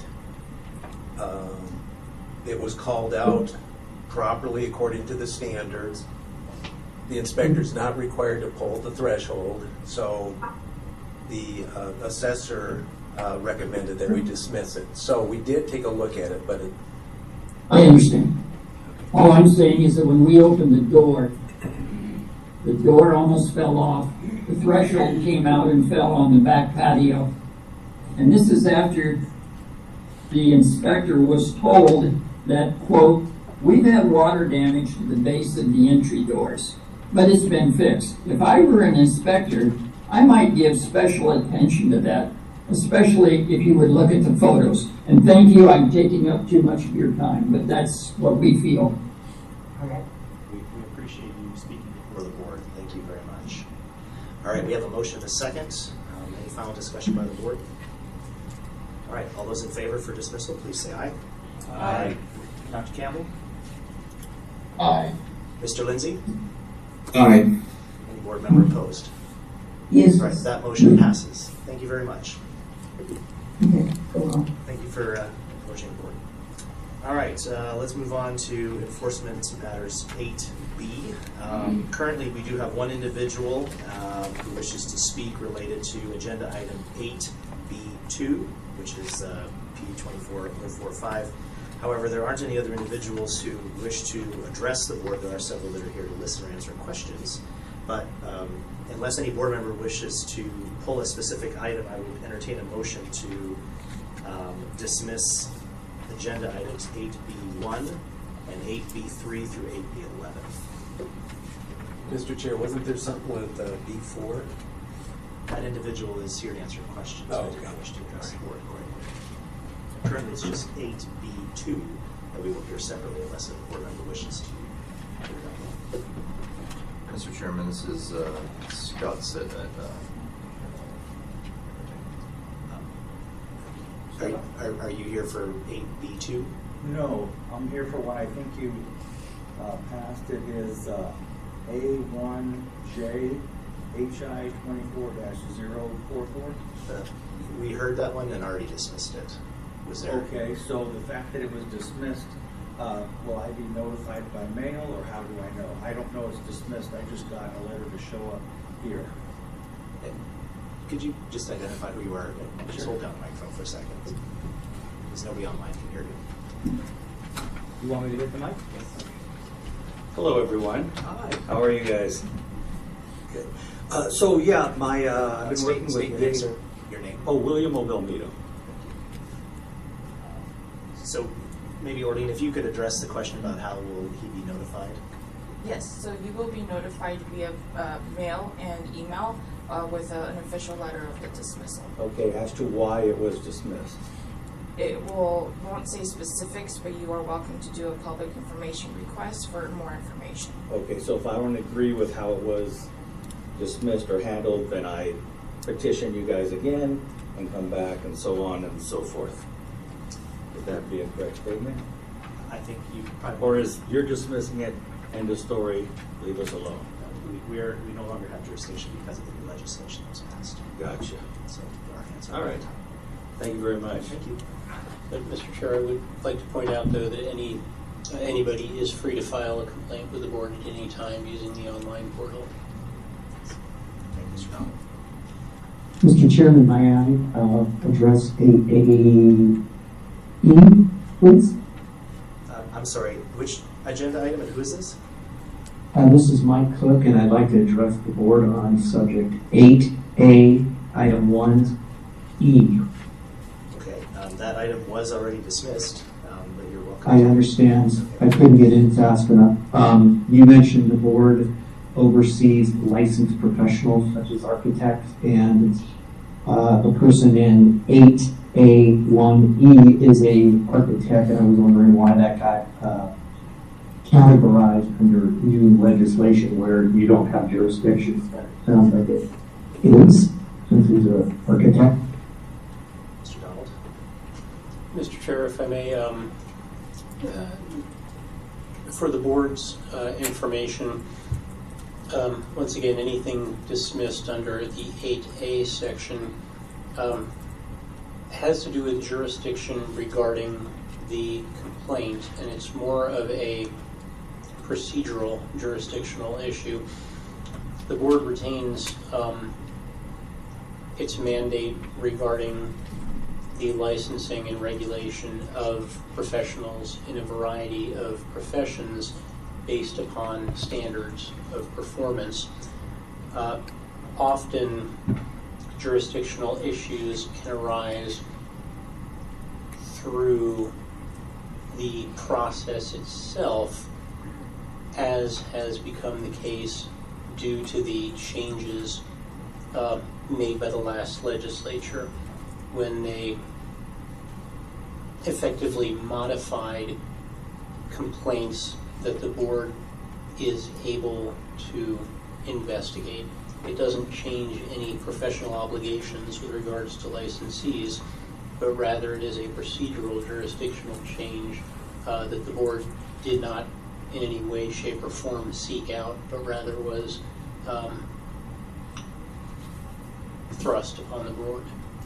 it was called out properly according to the standards. The inspector is not required to pull the threshold, so the assessor recommended that we dismiss it. So we did take a look at it, but I understand. All I'm saying is that when we opened the door almost fell off. The threshold came out and fell on the back patio. And this is after the inspector was told that, quote, we've had water damage to the base of the entry doors, but it's been fixed. If I were an inspector, I might give special attention to that, especially if you would look at the photos. And thank you, I'm taking up too much of your time, but that's what we feel. Okay. We appreciate you speaking before the board. Thank you very much. All right, we have a motion and a second. Any final discussion by the board? All right, all those in favor for dismissal, please say aye. Aye. Dr. Campbell? Aye. Mr. Lindsay? Aye. Any board member opposed? Yes. All right, that motion passes. Thank you very much. Okay, go on. Thank you for approaching the board. All right, let's move on to enforcement matters 8B. Currently, we do have one individual who wishes to speak related to agenda item 8B2, which is P24045. However, there aren't any other individuals who wish to address the board. There are several that are here to listen or answer questions. But unless any board member wishes to pull a specific item, I would entertain a motion to dismiss agenda items 8B1 and 8B3 through 8B11. Mr. Chair, wasn't there something with B4? That individual is here to answer questions. Oh, I do not wish to address the board accordingly. Currently, it's just 8B2 that we will hear separately unless a board member wishes to. Mr. Chairman, this is Scott said that. Are you here for 8B2? No, I'm here for what I think you passed. It is A1J HI 24-044. We heard that one and already dismissed it. Was there? Okay, so the fact that it was dismissed, will I be notified by mail or how do I know? I don't know it's dismissed. I just got a letter to show up here. And could you just identify who you are? Just hold down the microphone for a second. Because nobody online can hear you. You want me to hit the mic? Yes. Hello, everyone. Hi. How are you guys? Good. So yeah, my I've been working with your name, sir. Your name. Oh, William O'Velmedo. So maybe, Orlean, if you could address the question about how will he be notified? Yes, so you will be notified via mail and email with an official letter of the dismissal. Okay, as to why it was dismissed. It won't say specifics, but you are welcome to do a public information request for more information. Okay, so if I don't agree with how it was dismissed or handled, then I petition you guys again and come back and so on and so forth. Would that be a correct statement? I think you probably... Or is you're dismissing it, end of story, leave us alone? We no longer have jurisdiction because of the new legislation that was passed. Gotcha. So our hands are all right. Thank you very much. Thank you. But Mr. Chair, I would like to point out, though, that anybody is free to file a complaint with the board at any time using the online portal. Thank you, Mr. Donald. Mr. Chairman, may I address 8A please? I'm sorry, which agenda item and who is this? This is Mike Cook, and I'd like to address the board on subject 8A, item 1E. Okay, that item was already dismissed, but you're welcome. I understand. I couldn't get in fast enough. You mentioned the board oversees licensed professionals such as architects, and the person in 8A1E is a architect, and I was wondering why that got categorized under new legislation where you don't have jurisdiction. Sounds like it is, since he's an architect. Mr. Donald? Mr. Chair, if I may, for the board's information, once again, anything dismissed under the 8A section has to do with jurisdiction regarding the complaint, and it's more of a procedural jurisdictional issue. The board retains its mandate regarding the licensing and regulation of professionals in a variety of professions based upon standards of performance. Often jurisdictional issues can arise through the process itself, as has become the case due to the changes made by the last legislature when they effectively modified complaints that the board is able to investigate. It doesn't change any professional obligations with regards to licensees. but rather it is a procedural jurisdictional change that the board did not in any way, shape, or form seek out, but rather was thrust upon the board.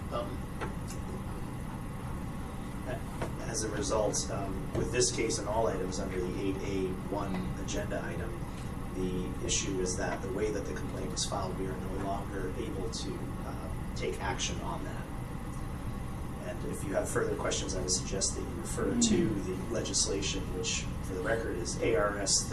As a result, with this case and all items under the 8A1 agenda item, the issue is that the way that the complaint was filed, we are no longer able to take action on that. And if you have further questions, I would suggest that you refer to the legislation, which for the record is ARS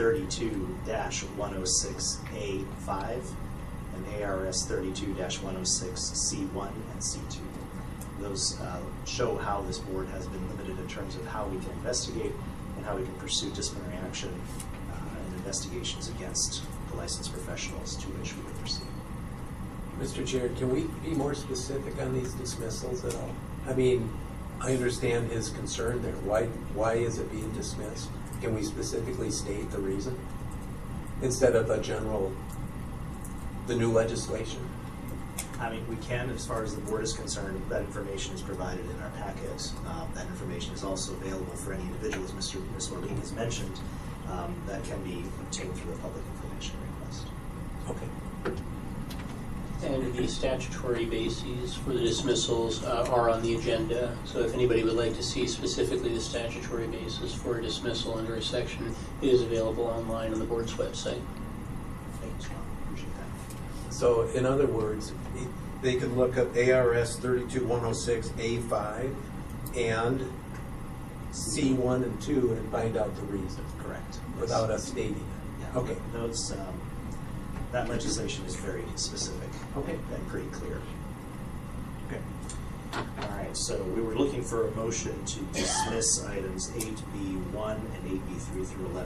32-106A5 and ARS 32-106C1 and C2. Those show how this board has been limited in terms of how we can investigate and how we can pursue disciplinary action and investigations against the licensed professionals to which we would proceed. Mr. Chair, can we be more specific on these dismissals at all? I mean, I understand his concern there. Why is it being dismissed? Can we specifically state the reason instead of a general, the new legislation? I mean, we can, as far as the board is concerned. That information is provided in our packet. That information is also available for any individual, as Ms. Orlean has mentioned, that can be obtained through a public information request. Okay. And the statutory bases for the dismissals are on the agenda. So if anybody would like to see specifically the statutory basis for a dismissal under a section, it is available online on the board's website. Thank you, Scott. Appreciate that. So, in other words, they can look up ARS 32-106A5 and C1 and 2 and find out the reason. Correct. Without us stating it. Yeah. Okay. Those, that legislation is very specific. Okay. And pretty clear. Okay. All right, so we were looking for a motion to dismiss items 8B1 and 8B3 through 11.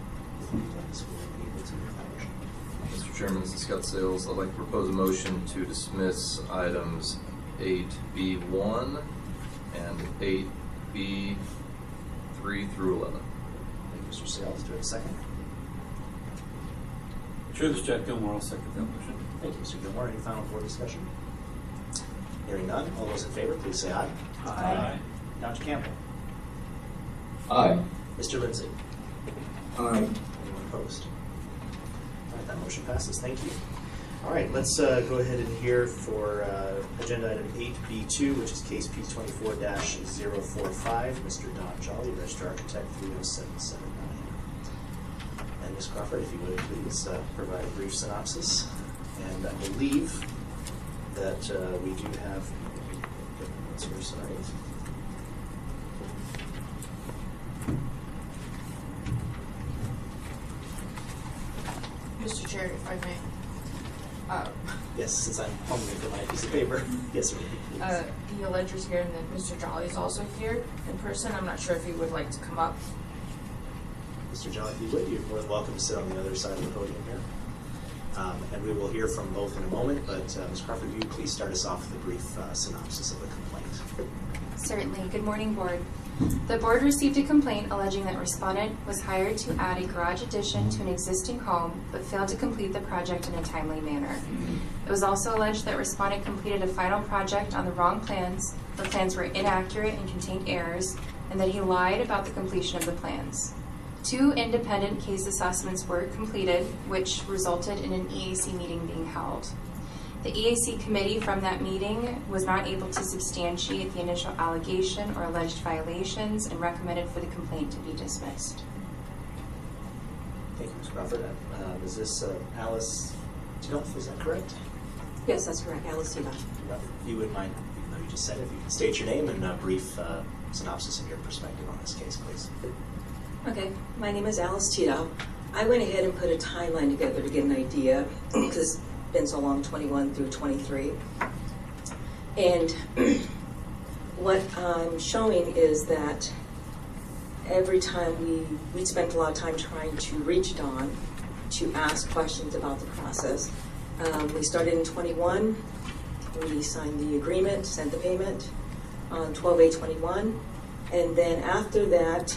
Mr. Chairman, this is Scott Sales. I'd like to propose a motion to dismiss items 8B1 and 8B3 through 11. Thank you, Mr. Sales. Do I have a second? Sure, this is Jack Gilmore. I'll second that motion. Thank you, Mr. Gilmore. Any final board discussion? Hearing none. All those in favor, please say aye. Aye. Dr. Campbell. Aye. Mr. Lindsay. Aye. Anyone opposed? All right, that motion passes. Thank you. All right, let's go ahead and hear for agenda item 8B2, which is case P24-045, Mr. Don Jolly, Register Architect 30779. And Ms. Crawford, if you would please provide a brief synopsis. And I believe that we do have, sorry. Mr. Chair, if I may. Yes, since I'm fumbling for my piece of paper. Yes, sir. The alleger's here, and then Mr. Jolly is also here in person. I'm not sure if he would like to come up. Mr. Jolly, if you would, you're more than welcome to sit on the other side of the podium here. And we will hear from both in a moment, but Ms. Crawford, will you please start us off with a brief synopsis of the complaint? Certainly. Good morning, Board. The Board received a complaint alleging that respondent was hired to add a garage addition to an existing home, but failed to complete the project in a timely manner. It was also alleged that respondent completed a final project on the wrong plans, the plans were inaccurate and contained errors, and that he lied about the completion of the plans. 2 independent case assessments were completed, which resulted in an EAC meeting being held. The EAC committee from that meeting was not able to substantiate the initial allegation or alleged violations and recommended for the complaint to be dismissed. Thank you, Ms. Crawford. Is this Alice Tidolf, is that correct? Yes, that's correct, Alice Tidolf. If you wouldn't mind, even though you just said it, if you can state your name and a brief synopsis of your perspective on this case, please. Okay, my name is Alice Tidolf. I went ahead and put a timeline together to get an idea, because it's been so long, 21 through 23. And what I'm showing is that every time we spent a lot of time trying to reach Don to ask questions about the process. We started in 21, we signed the agreement, sent the payment on 12/8/21, and then after that,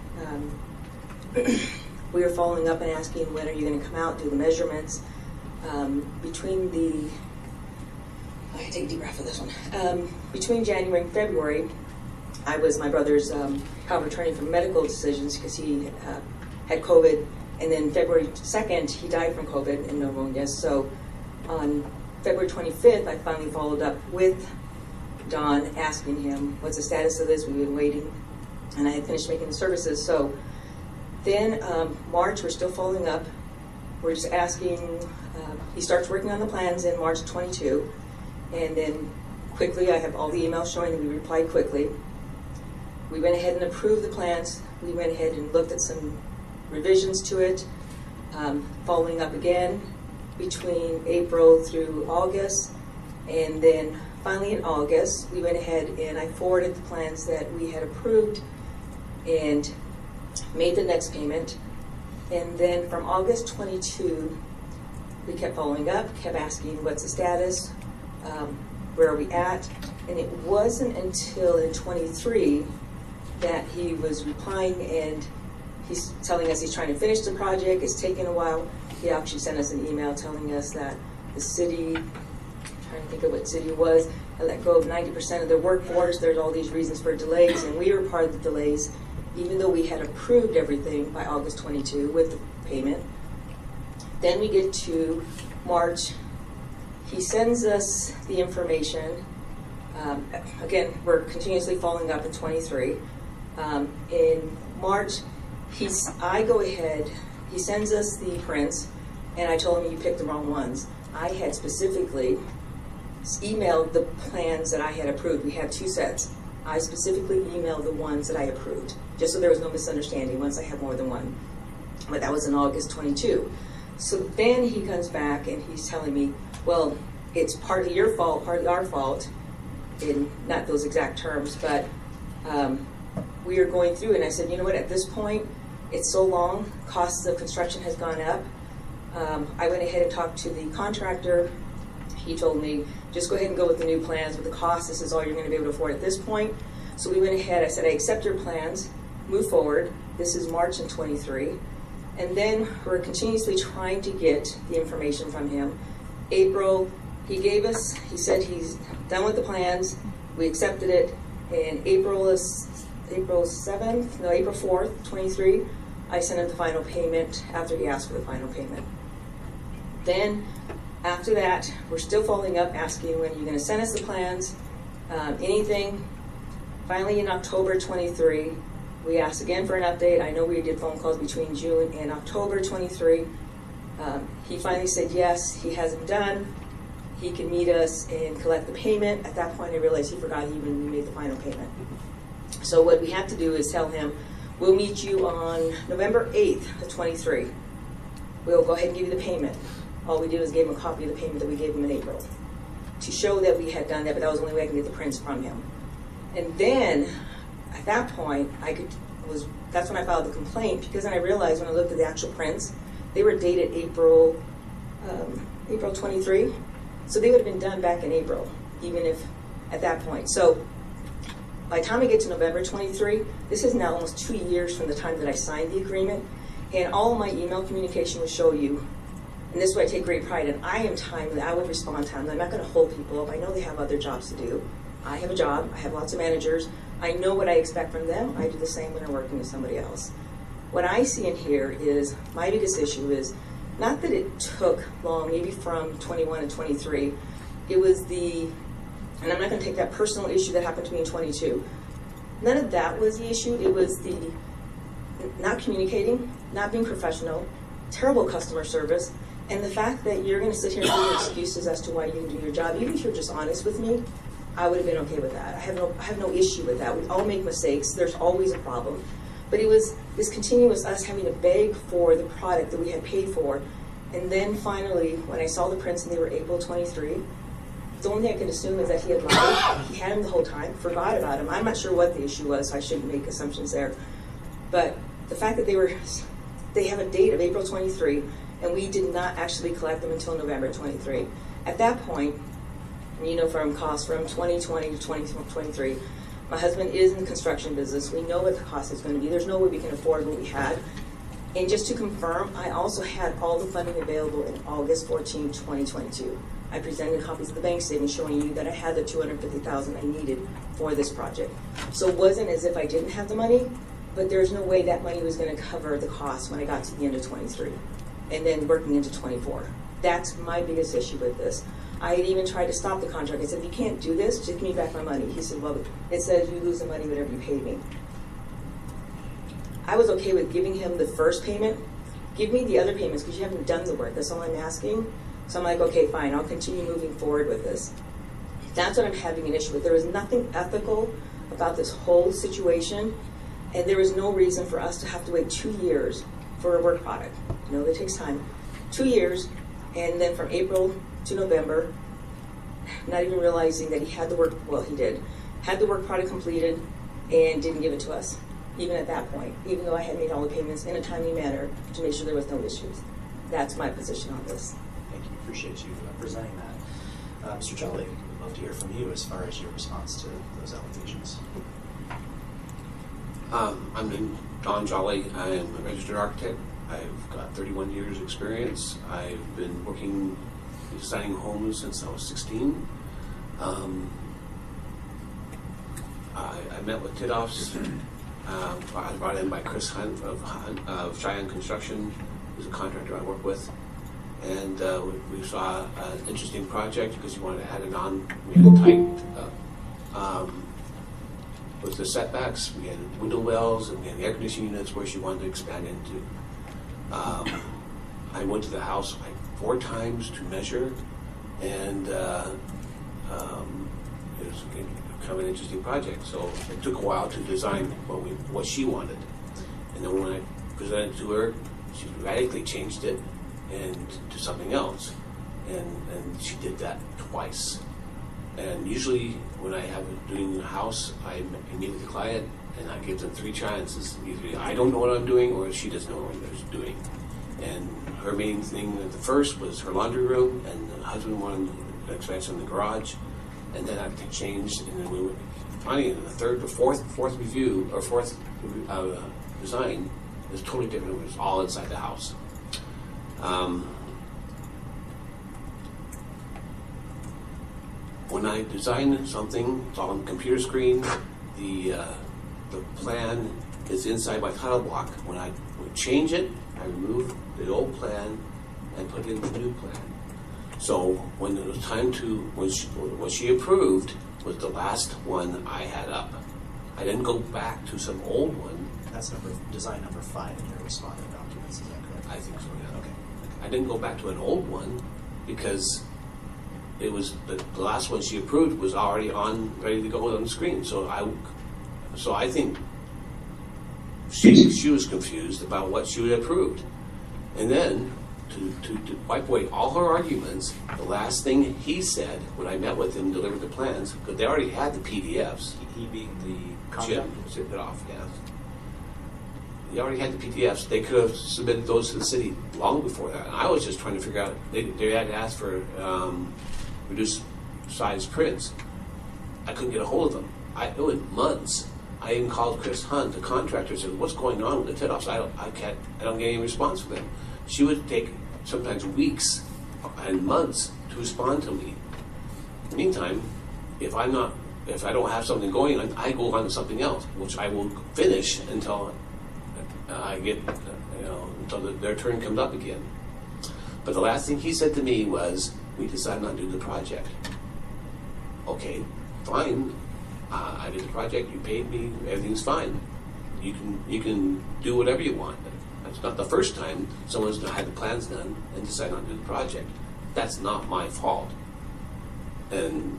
we were following up and asking, when are you going to come out, do the measurements. Between the I take a deep breath for this one. Between January and February, I was my brother's power of attorney for medical decisions because he had COVID, and then February 2nd, he died from COVID and pneumonia. So on February 25th, I finally followed up with Don, asking him, what's the status of this? We've been waiting, and I had finished making the services. So then March, we're still following up. We're just asking, he starts working on the plans in March 22, and then quickly, I have all the emails showing that we replied quickly. We went ahead and approved the plans. We went ahead and looked at some revisions to it, following up again between April through August, and then finally in August, we went ahead and I forwarded the plans that we had approved and made the next payment. And then from August 22, we kept following up, kept asking what's the status, where are we at, and it wasn't until in 23 that he was replying, and he's telling us he's trying to finish the project. It's taking a while. He actually sent us an email telling us that the city, I'm trying to think of what city it was, had let go of 90% of their workforce. There's all these reasons for delays, and we were part of the delays, even though we had approved everything by August 22 with the payment. Then we get to March. He sends us the information. Again, we're continuously following up in 23. In March, I go ahead, he sends us the prints, and I told him you picked the wrong ones. I had specifically emailed the plans that I had approved. We had 2 sets. I specifically emailed the ones that I approved, just so there was no misunderstanding once I had more than one. But that was in August 22. So then he comes back and he's telling me, well, it's partly your fault, partly our fault, in not those exact terms, but we are going through, and I said, you know what, at this point, it's so long, costs of construction has gone up. I went ahead and talked to the contractor. He told me, just go ahead and go with the new plans with the cost. This is all you're going to be able to afford at this point. So we went ahead, I said, I accept your plans, move forward. This is March in 23. And then we're continuously trying to get the information from him. April, he said he's done with the plans. We accepted it. And April 4th, 23, I sent him the final payment after he asked for the final payment. Then after that, we're still following up, asking when you're going to send us the plans, anything. Finally, in October 23, we asked again for an update. I know we did phone calls between June and October 23. He finally said yes, he has them done. He can meet us and collect the payment. At that point, I realized he forgot even we made the final payment. So what we have to do is tell him, we'll meet you on November 8th of 23. We'll go ahead and give you the payment. All we did was give him a copy of the payment that we gave him in April to show that we had done that, but that was the only way I could get the prints from him. And then, at that point, that's when I filed the complaint, because then I realized when I looked at the actual prints, they were dated April 23. So they would have been done back in April, even if at that point. So by the time we get to November 23, this is now almost 2 years from the time that I signed the agreement, and all of my email communication will show you, and this is what I take great pride in, I am timely, I will respond timely. I'm not going to hold people up. I know they have other jobs to do. I have a job, I have lots of managers. I know what I expect from them. I do the same when I'm working with somebody else. What I see in here is, my biggest issue is, not that it took long, maybe from 21 and 23, it was and I'm not going to take that personal issue that happened to me in 22. None of that was the issue. It was the not communicating, not being professional, terrible customer service, and the fact that you're going to sit here and give excuses as to why you didn't do your job. Even if you're just honest with me, I would have been okay with that. I have no issue with that. We all make mistakes. There's always a problem. But it was this continuous us having to beg for the product that we had paid for. And then finally, when I saw the prints and they were April 23, the only thing I could assume is that he had lied. He had him the whole time, forgot about him. I'm not sure what the issue was, so I shouldn't make assumptions there. But the fact that they have a date of April 23, and we did not actually collect them until November 23. At that point, you know, from costs from 2020 to 2023, my husband is in the construction business. We know what the cost is going to be. There's no way we can afford what we had. And just to confirm, I also had all the funding available in August 14, 2022. I presented copies of the bank statement showing you that I had the $250,000 I needed for this project. So it wasn't as if I didn't have the money, but there's no way that money was going to cover the cost when I got to the end of 23 and then working into 24. That's my biggest issue with this. I had even tried to stop the contract. I said, if you can't do this, just give me back my money. He said, well, it says you lose the money whatever you pay me. I was okay with giving him the first payment. Give me the other payments because you haven't done the work. That's all I'm asking. So I'm like, okay, fine. I'll continue moving forward with this. That's what I'm having an issue with. There is nothing ethical about this whole situation, and there is no reason for us to have to wait 2 years for a work product. I know that takes time. 2 years, and then from April to November, not even realizing that he had the work, well, he did, had the work product completed and didn't give it to us, even at that point, even though I had made all the payments in a timely manner to make sure there was no issues. That's my position on this. Thank you. Appreciate you presenting that. Mr. Jolly, we'd love to hear from you as far as your response to those allegations. I'm Don Jolly. I am a registered architect. I've got 31 years experience. I've been working designing homes since I was 16. I met with Tidoffs. I was brought in by Chris Hunt of Cheyenne Construction, who's a contractor I work with. And we saw an interesting project because he wanted to add we had a tight, with the setbacks, we had window wells and we had the air conditioning units where she wanted to expand into. I went to the house like 4 times to measure, and it was kind of an interesting project. So it took a while to design what she wanted. And then when I presented it to her, she radically changed it and to something else. And she did that twice. And usually when I have doing a house, I meet with the client and I give them 3 chances. Either I don't know what I'm doing or she doesn't know what she's doing. And her main thing at the first was her laundry room, and the husband wanted an expansion in the garage. And then I changed, and then we went finally in the third or fourth review or fourth design. It was totally different. It was all inside the house. When I design something, it's all on the computer screen. The plan is inside my title block. When I would change it, I remove the old plan and put in the new plan. So when it was time to, what she approved was the last one I had up. I didn't go back to some old one. That's design number 5 in your respondent documents, is that correct? I think so, yeah. Okay. I didn't go back to an old one because it was the last one she approved was already ready to go on the screen. So I think she was confused about what she had approved. And then to wipe away all her arguments, the last thing he said when I met with him, delivered the plans, because they already had the PDFs. He being the Jim, shipped it off, yes. They already had the PDFs. They could have submitted those to the city long before that. And I was just trying to figure out, they had asked for reduced size prints. I couldn't get a hold of them. It was months. I even called Chris Hunt, the contractor, and said, "What's going on with the Tidoffs? I don't get any response from them." She would take sometimes weeks and months to respond to me. In the meantime, if I don't have something going on, I go on to something else, which I will finish until I get, until their turn comes up again. But the last thing he said to me was, "We decided not to do the project." Okay, fine. I did the project. You paid me. Everything's fine. You can do whatever you want. That's not the first time someone's had the plans done and decided not to do the project. That's not my fault. And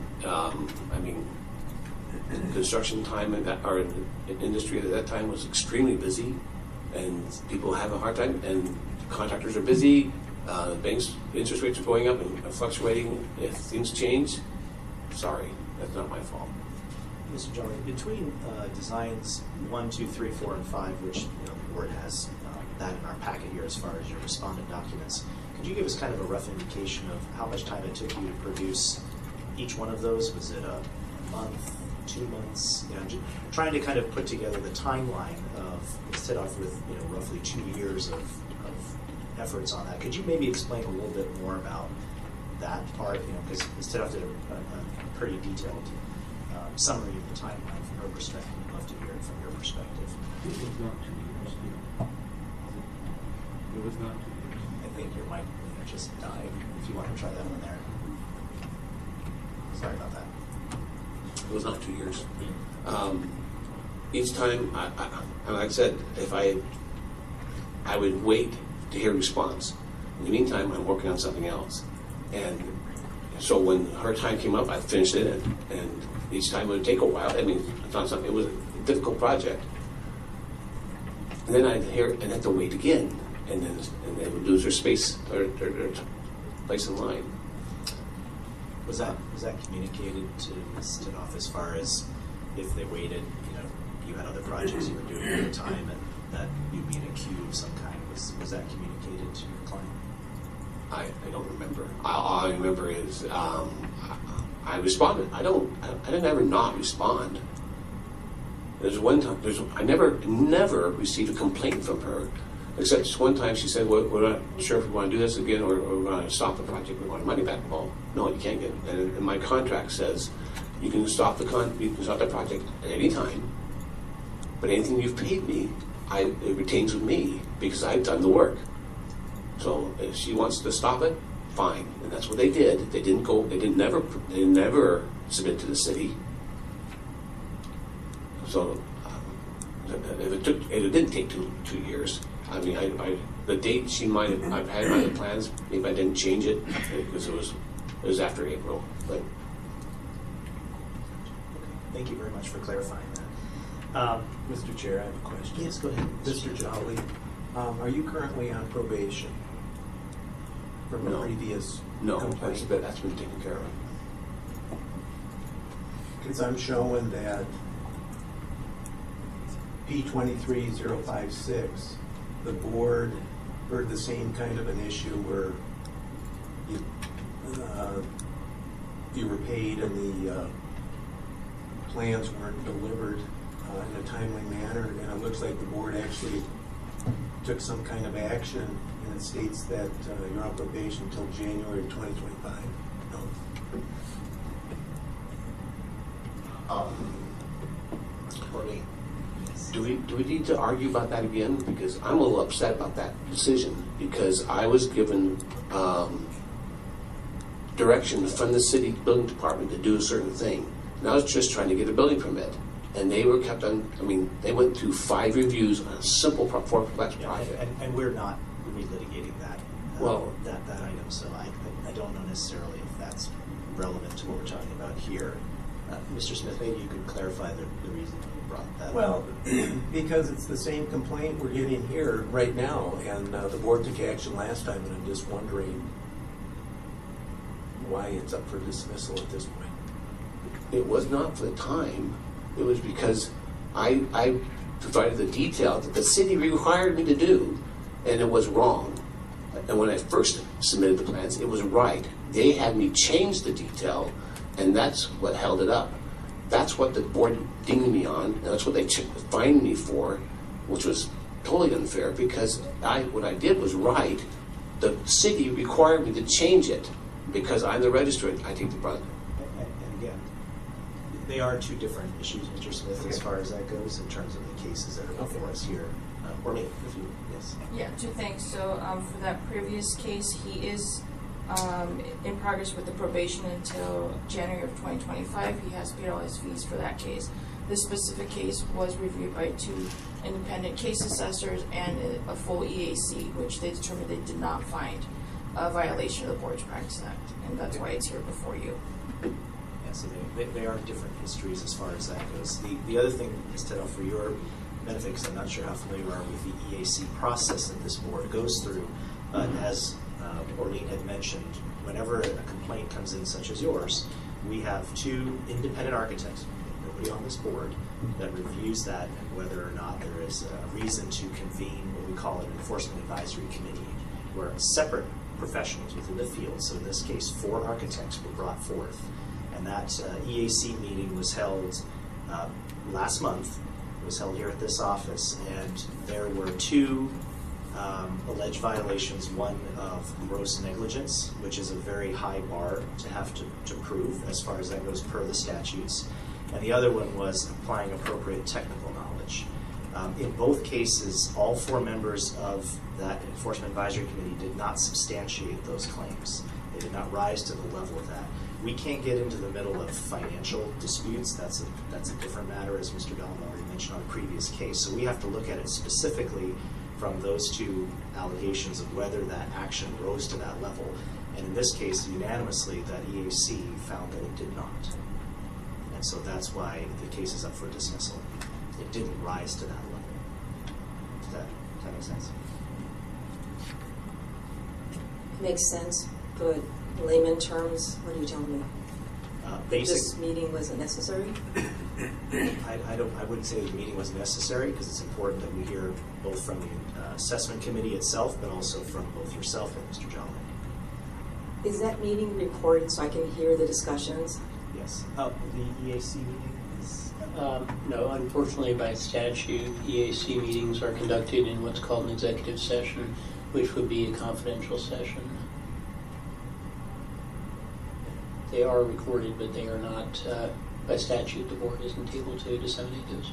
construction time or industry at that time was extremely busy, and people have a hard time. And contractors are busy. Banks' interest rates are going up and fluctuating. If things change, sorry, that's not my fault. Mr. Jolly, between designs 1, 2, 3, 4, and 5, which the board has that in our packet here as far as your respondent documents, could you give us kind of a rough indication of how much time it took you to produce each one of those? Was it a month, 2 months? You know, I'm just trying to kind of put together the timeline of, instead of with, you know, roughly 2 years of efforts on that. Could you maybe explain a little bit more about that part? You know, because instead of did a pretty detailed summary of the timeline from her perspective. I'd love to hear it from your perspective. It was not 2 years. It was not 2 years. I think your mic just died. If you want to try that one there. Sorry about that. It was not 2 years. Each time, and like I said, if I would wait to hear a response. In the meantime, I'm working on something else. And so when her time came up, I finished it, and each time it would take a while. I mean, it's not something, it was a difficult project. And then I'd hear and have to wait again, and then they would lose their space or their place in line. Was that communicated to Ms. Titoff as far as if they waited, you know, you had other projects you were doing at the time, and that you'd be in a queue of some kind? Was that communicated to your client? I don't remember. All I remember is I responded. I didn't ever not respond. There's one time I never received a complaint from her, except just one time she said, we're not sure if we want to do this again or we're going to stop the project. We want our money back. Well, no, you can't get it. And my contract says you can stop the project at any time, but anything you've paid me, it retains with me because I've done the work. So if she wants to stop it, fine. And that's what they did. They never submit to the city. So it didn't take two years. I mean, the date she might have, I've had other plans. Maybe I didn't change it because it was after April. But thank you very much for clarifying that. Mr. Chair, I have a question. Yes, go ahead. Mr. Jolly, are you currently on probation from a previous complaint? No, that's been taken care of. Because I'm showing that P23056, the board heard the same kind of an issue where you were paid and the plans weren't delivered in a timely manner, and it looks like the board actually took some kind of action, and it states that you're on probation until January of 2025. No. Do we need to argue about that again? Because I'm a little upset about that decision, because I was given direction from the city building department to do a certain thing, and I was just trying to get a building permit. And they were kept on, I mean, they went through 5 reviews on a simple four-plex project. And we're not relitigating that, that item, so I don't know necessarily if that's relevant to what we're talking about here. Mr. Smith, maybe you could clarify the reason you brought that up. Well, because it's the same complaint we're getting here right now, and the board took action last time, and I'm just wondering why it's up for dismissal at this point. It was not for the time. It was because I provided the detail that the city required me to do, and it was wrong. And when I first submitted the plans, it was right. They had me change the detail, and that's what held it up. That's what the board dinged me on, and that's what they fined me for, which was totally unfair because what I did was right. The city required me to change it because I'm the registrant. I take the brunt. And again, they are two different issues, Mr. Smith, as far as that goes in terms of the cases that are before us here. Or me, if you, yes. Yeah, 2 things. So for that previous case, he is in progress with the probation until January of 2025. He has paid all his fees for that case. This specific case was reviewed by 2 independent case assessors and a full EAC, which they determined they did not find a violation of the Board's Practice Act, and that's why it's here before you. Yeah, so they are different histories as far as that goes. The other thing, Ms. Tedel, for your benefit, because I'm not sure how familiar you are with the EAC process that this board goes through, as Orlean had mentioned, whenever a complaint comes in such as yours, we have 2 independent architects, nobody on this board, that reviews that and whether or not there is a reason to convene what we call an enforcement advisory committee, where separate professionals within the field, so in this case 4 architects were brought forth, and that EAC meeting was held last month. It was held here at this office, and there were two alleged violations, one of gross negligence, which is a very high bar to have to prove as far as that goes per the statutes, and the other one was applying appropriate technical knowledge. In both cases, all four members of that Enforcement Advisory Committee did not substantiate those claims. They did not rise to the level of that. We can't get into the middle of financial disputes. That's a different matter, as Mr. Bellin already mentioned on a previous case. So we have to look at it specifically from those two allegations of whether that action rose to that level. And in this case, unanimously, that EAC found that it did not. And so that's why the case is up for dismissal. It didn't rise to that level. Does that make sense? It makes sense, but layman terms, what are you telling me? This meeting wasn't necessary? I wouldn't say the meeting was necessary, because it's important that we hear both from the assessment committee itself, but also from both yourself and Mr. Jolly. Is that meeting recorded so I can hear the discussions? Yes. The EAC meeting is... No, unfortunately by statute, EAC meetings are conducted in what's called an executive session, which would be a confidential session. They are recorded, but they are not, by statute, the board isn't able to disseminate those.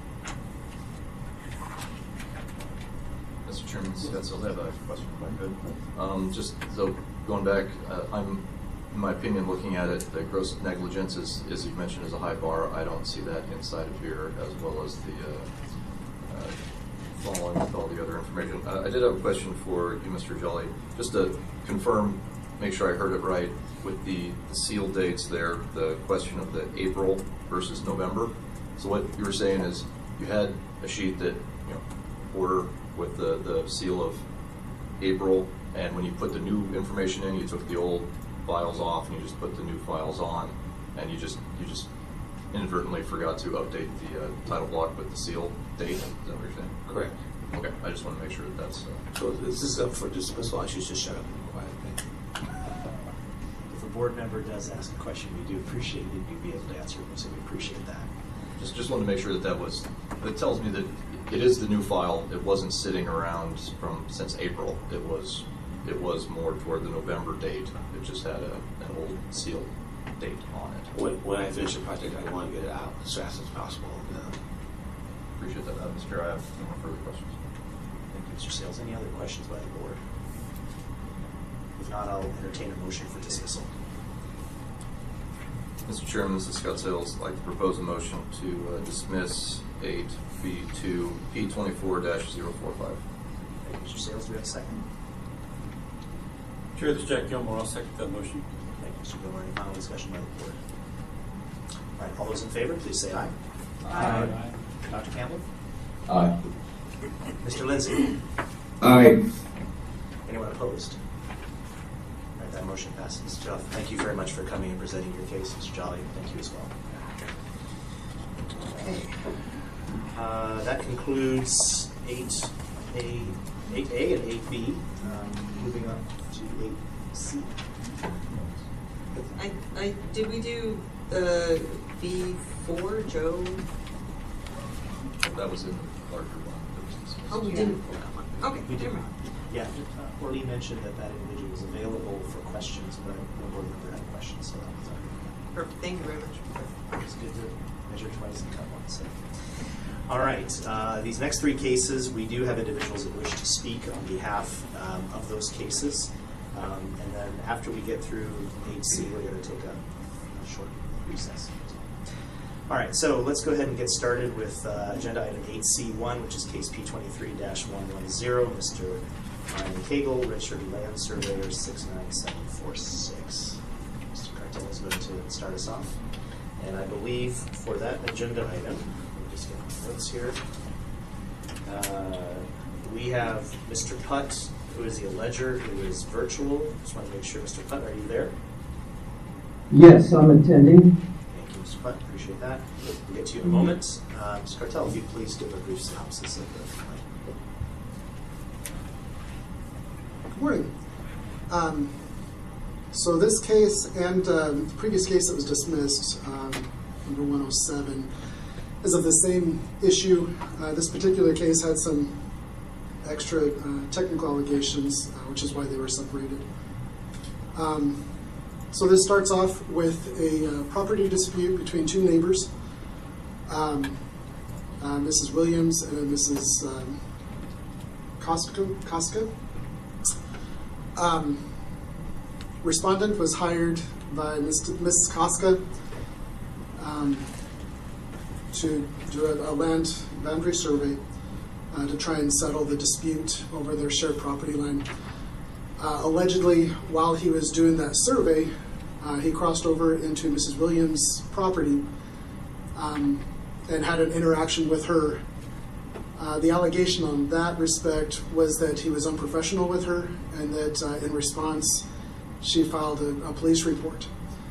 Mr. Chairman, I have a question if I could. Just so going back, I'm, in my opinion, looking at it, the gross negligence is, as you mentioned, is a high bar. I don't see that inside of here, as well as the following with all the other information. I did have a question for you, Mr. Jolly, just to confirm, make sure I heard it right, with the seal dates there, the question of the April versus November. So what you were saying is you had a sheet that, order with the seal of April, and when you put the new information in, you took the old files off and you just put the new files on, and you just inadvertently forgot to update the title block with the seal date. Is that what you're saying? Correct. Okay, I just want to make sure that that's... So this is up for dismissal. I should just shut up and be quiet. If a board member does ask a question, we do appreciate it. You'd be able to answer it, so we appreciate that. Just want to make sure that was... It tells me that it is the new file. It wasn't sitting around since April. It was more toward the November date. It just had an old seal date on it. When I finish the project, I want to get it out as fast as possible. Appreciate that. Mr. Chair, I have no more further questions. Thank you, Mr. Sales. Any other questions by the board? If not, I'll entertain a motion for dismissal. Mr. Chairman, this is Scott Sales. I'd like to propose a motion to dismiss 8B2 P24-045. Thank you, Mr. Sales. Do we have a second? Chair, this is Jack Gilmore. I'll second that motion. Thank you, Mr. Gilmore. Any final discussion by the board? All right, all those in favor, please say aye. Aye. Dr. Campbell? Aye. Mr. Lindsay? Aye. Anyone opposed? All right, that motion passes. Jeff, thank you very much for coming and presenting your case. Mr. Jolly, thank you as well. Okay. That concludes 8A and 8B. Moving up to 8C. Did we do B4, Joe? That was in the larger one. Oh, we didn't pull that one. Okay, We did. never mind. Yeah, Orly mentioned that individual was available for questions, but no board member had questions, so that was Perfect. Thank you very much. It's good to measure twice and cut once. So. All right, these next three cases, we do have individuals that wish to speak on behalf of those cases. And then after we get through 8C, we're going to take a short recess. All right, so let's go ahead and get started with agenda item 8C1, which is case P23-110, Mr. Ryan Cagle, Richard Land Surveyor 69746. Mr. Cartel is going to start us off. And I believe for that agenda item, let me just get my notes here. We have Mr. Putt, who is the alleger, who is virtual. Just want to make sure, Mr. Putt, are you there? Yes, I'm attending. Thank you, Mr. Putt. Appreciate that. We'll get to you in a moment. Mr. Cartel, if you please give a brief synopsis of the complaint. Good morning. So this case and the previous case that was dismissed, number 107, is of the same issue. This particular case had some extra technical allegations, which is why they were separated. So this starts off with a property dispute between two neighbors, Mrs. Williams and Mrs. Koska. Respondent was hired by Mrs. Koska to do a land boundary survey to try and settle the dispute over their shared property line. Allegedly, while he was doing that survey, he crossed over into Mrs. Williams' property and had an interaction with her. The allegation on that respect was that he was unprofessional with her, and that in response, she filed a police report.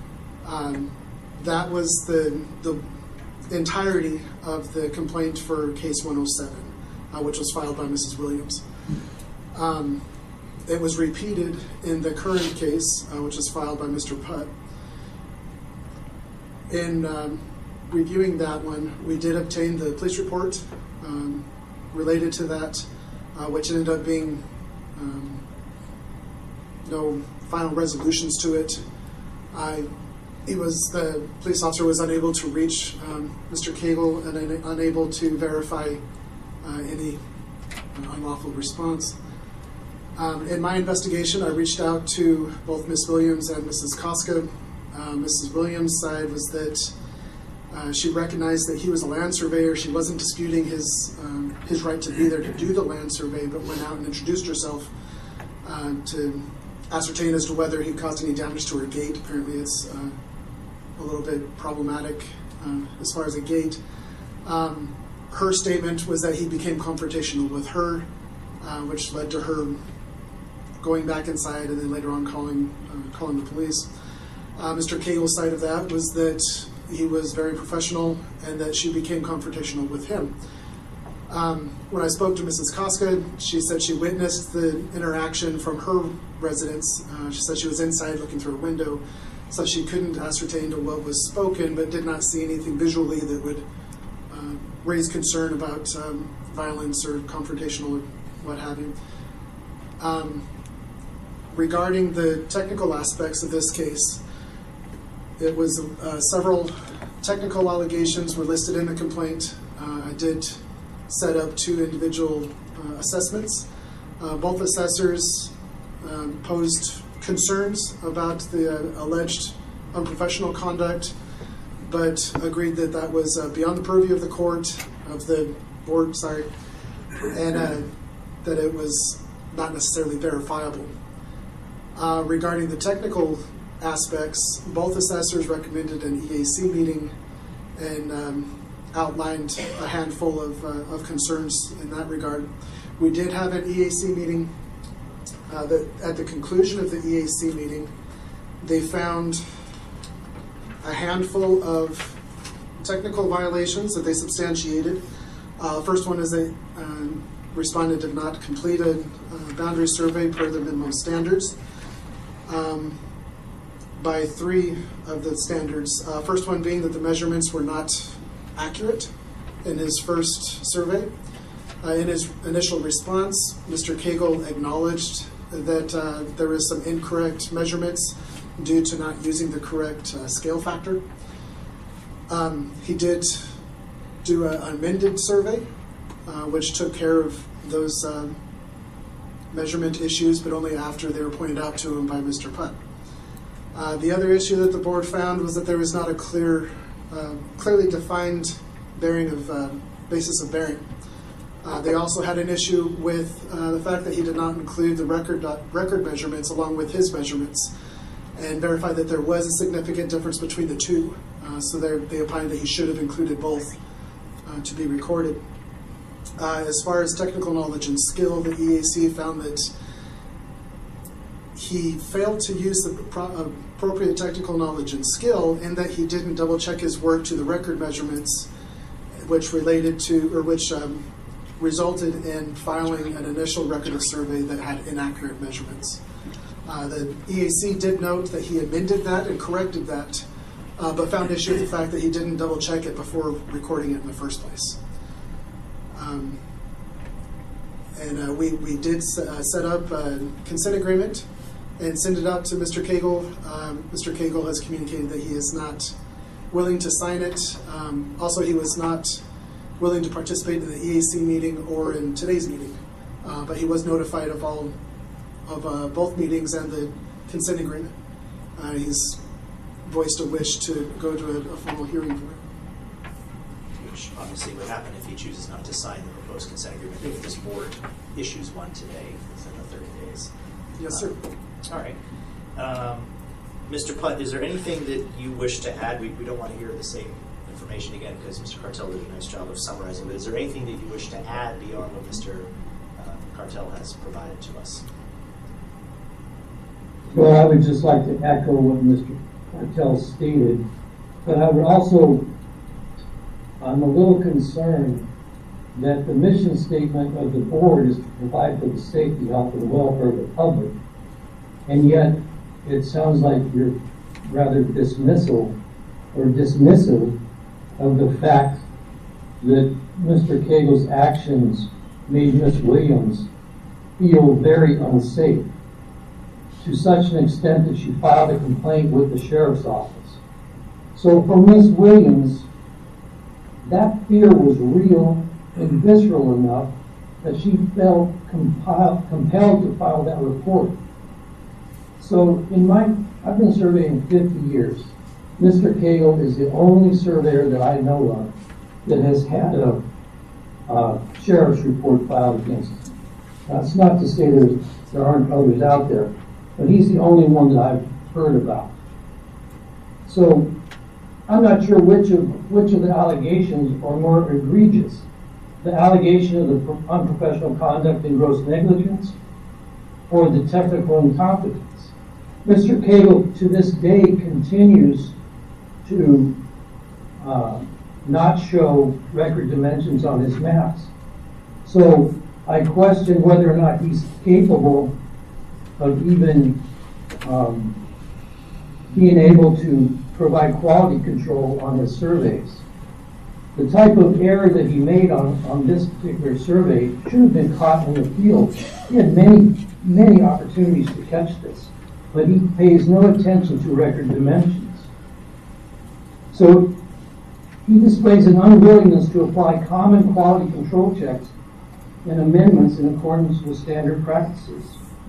That was the entirety of the complaint for case 107, which was filed by Mrs. Williams. It was repeated in the current case, which was filed by Mr. Putt. In reviewing that one, we did obtain the police report related to that, which ended up being no final resolutions to it. The police officer was unable to reach Mr. Cagle and unable to verify any unlawful response. In my investigation, I reached out to both Ms. Williams and Mrs. Koska. Mrs. Williams' side was that she recognized that he was a land surveyor. She wasn't disputing his right to be there to do the land survey, but went out and introduced herself to ascertain as to whether he caused any damage to her gate. Apparently it's a little bit problematic as far as a gate. Her statement was that he became confrontational with her, which led to her going back inside and then later on calling the police. Mr. Cagle's side of that was that he was very professional and that she became confrontational with him. When I spoke to Mrs. Koska, she said she witnessed the interaction from her residence. She said she was inside looking through a window, so she couldn't ascertain to what was spoken, but did not see anything visually that would raise concern about violence or confrontational or what have you. Regarding the technical aspects of this case, it was several technical allegations were listed in the complaint. I did set up 2 individual assessments. Both assessors posed concerns about the alleged unprofessional conduct, but agreed that that was beyond the purview of the board, and that it was not necessarily verifiable. Regarding the technical aspects, both assessors recommended an EAC meeting and outlined a handful of concerns in that regard. We did have an EAC meeting. At the conclusion of the EAC meeting, they found a handful of technical violations that they substantiated. First one is that respondent did not complete a boundary survey per the minimum standards by 3 of the standards. First one being that the measurements were not accurate in his first survey. In his initial response, Mr. Cagle acknowledged that there was some incorrect measurements due to not using the correct scale factor. He did do an amended survey, which took care of those measurement issues, but only after they were pointed out to him by Mr. Putt. The other issue that the board found was that there was not a clearly defined bearing of basis of bearing. They also had an issue with the fact that he did not include the record measurements along with his measurements, and verified that there was a significant difference between the 2. So they opined that he should have included both to be recorded. As far as technical knowledge and skill, the EAC found that he failed to use the appropriate technical knowledge and skill in that he didn't double check his work to the record measurements, which resulted in filing an initial record of survey that had inaccurate measurements. The EAC did note that he amended that and corrected that but found issue with the fact that he didn't double check it before recording it in the first place. We did set up a consent agreement and send it out to Mr. Cagle. Mr. Cagle has communicated that he is not willing to sign it. Also, he was not willing to participate in the EAC meeting or in today's meeting, but he was notified of both meetings and the consent agreement. He's voiced a wish to go to a formal hearing for it. Which obviously would happen if he chooses not to sign the proposed consent agreement if this board issues one today within the 30 days. Yes, sir. All right. Mr. Putt, is there anything that you wish to add? We don't want to hear the same information again because Mr. Cartel did a nice job of summarizing, but is there anything that you wish to add beyond what Mr. Cartel has provided to us? Well, I would just like to echo what Mr. Cartel stated, but I would also, I'm a little concerned that the mission statement of the board is to provide for the safety, health, and welfare of the public, and yet it sounds like you're rather dismissive of the fact that Mr. Cagle's actions made Ms. Williams feel very unsafe, to such an extent that she filed a complaint with the sheriff's office. So for Ms. Williams, that fear was real and visceral enough that she felt compelled to file that report. So I've been surveying 50 years. Mr. Cagle is the only surveyor that I know of that has had a sheriff's report filed against him. That's not to say there aren't others out there, but he's the only one that I've heard about. So I'm not sure which of the allegations are more egregious. The allegation of the unprofessional conduct and gross negligence, or the technical incompetence. Mr. Cagle, to this day, continues to not show record dimensions on his maps. So I question whether or not he's capable of even being able to provide quality control on his surveys. The type of error that he made on this particular survey should have been caught in the field. He had many opportunities to catch this, but he pays no attention to record dimensions. So he displays an unwillingness to apply common quality control checks and amendments in accordance with standard practices.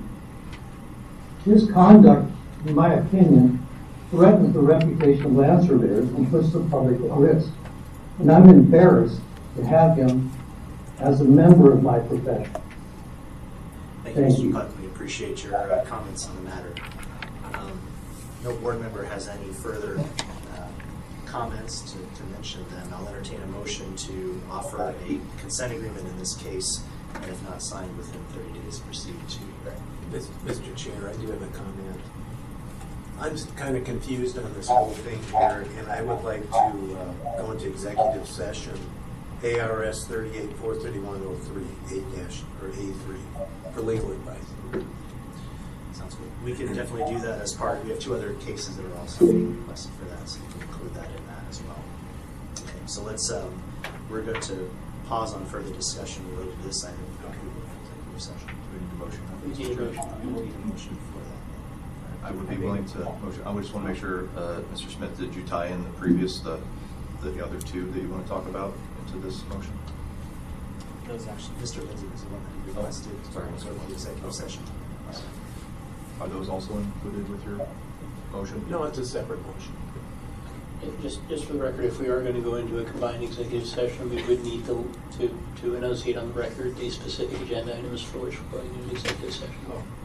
His conduct, in my opinion, threatens the reputation of land surveyors and puts the public at risk. And I'm embarrassed to have him as a member of my profession. Thank you, Mr. Putt. We appreciate your comments on the matter. No board member has any further comments to mention, then I'll entertain a motion to offer a consent agreement in this case, and if not signed within 30 days, proceed to. Mr. Chair, I do have a comment. I'm kind of confused on this whole thing here, and I would like to go into executive session, ARS 38-431-03, A3, for legal advice. Sounds good. We can definitely do that as part. We have two other cases that are also being requested for that, so we can include that in that as well. Okay, so let's. We're going to pause on further discussion related to this item. Executive session. Do we need a motion? We need a motion. We will need a motion for that. I would be willing to motion. I would just want to make sure, Mr. Smith, did you tie in the previous, the other two that you want to talk about into this motion? That was actually Mr. Lindsay was the one that requested the executive session. Are those also included with your motion? No, it's a separate motion. Just for the record, if we are going to go into a combined executive session, we would need to enunciate on the record the specific agenda items for which we're going into executive session.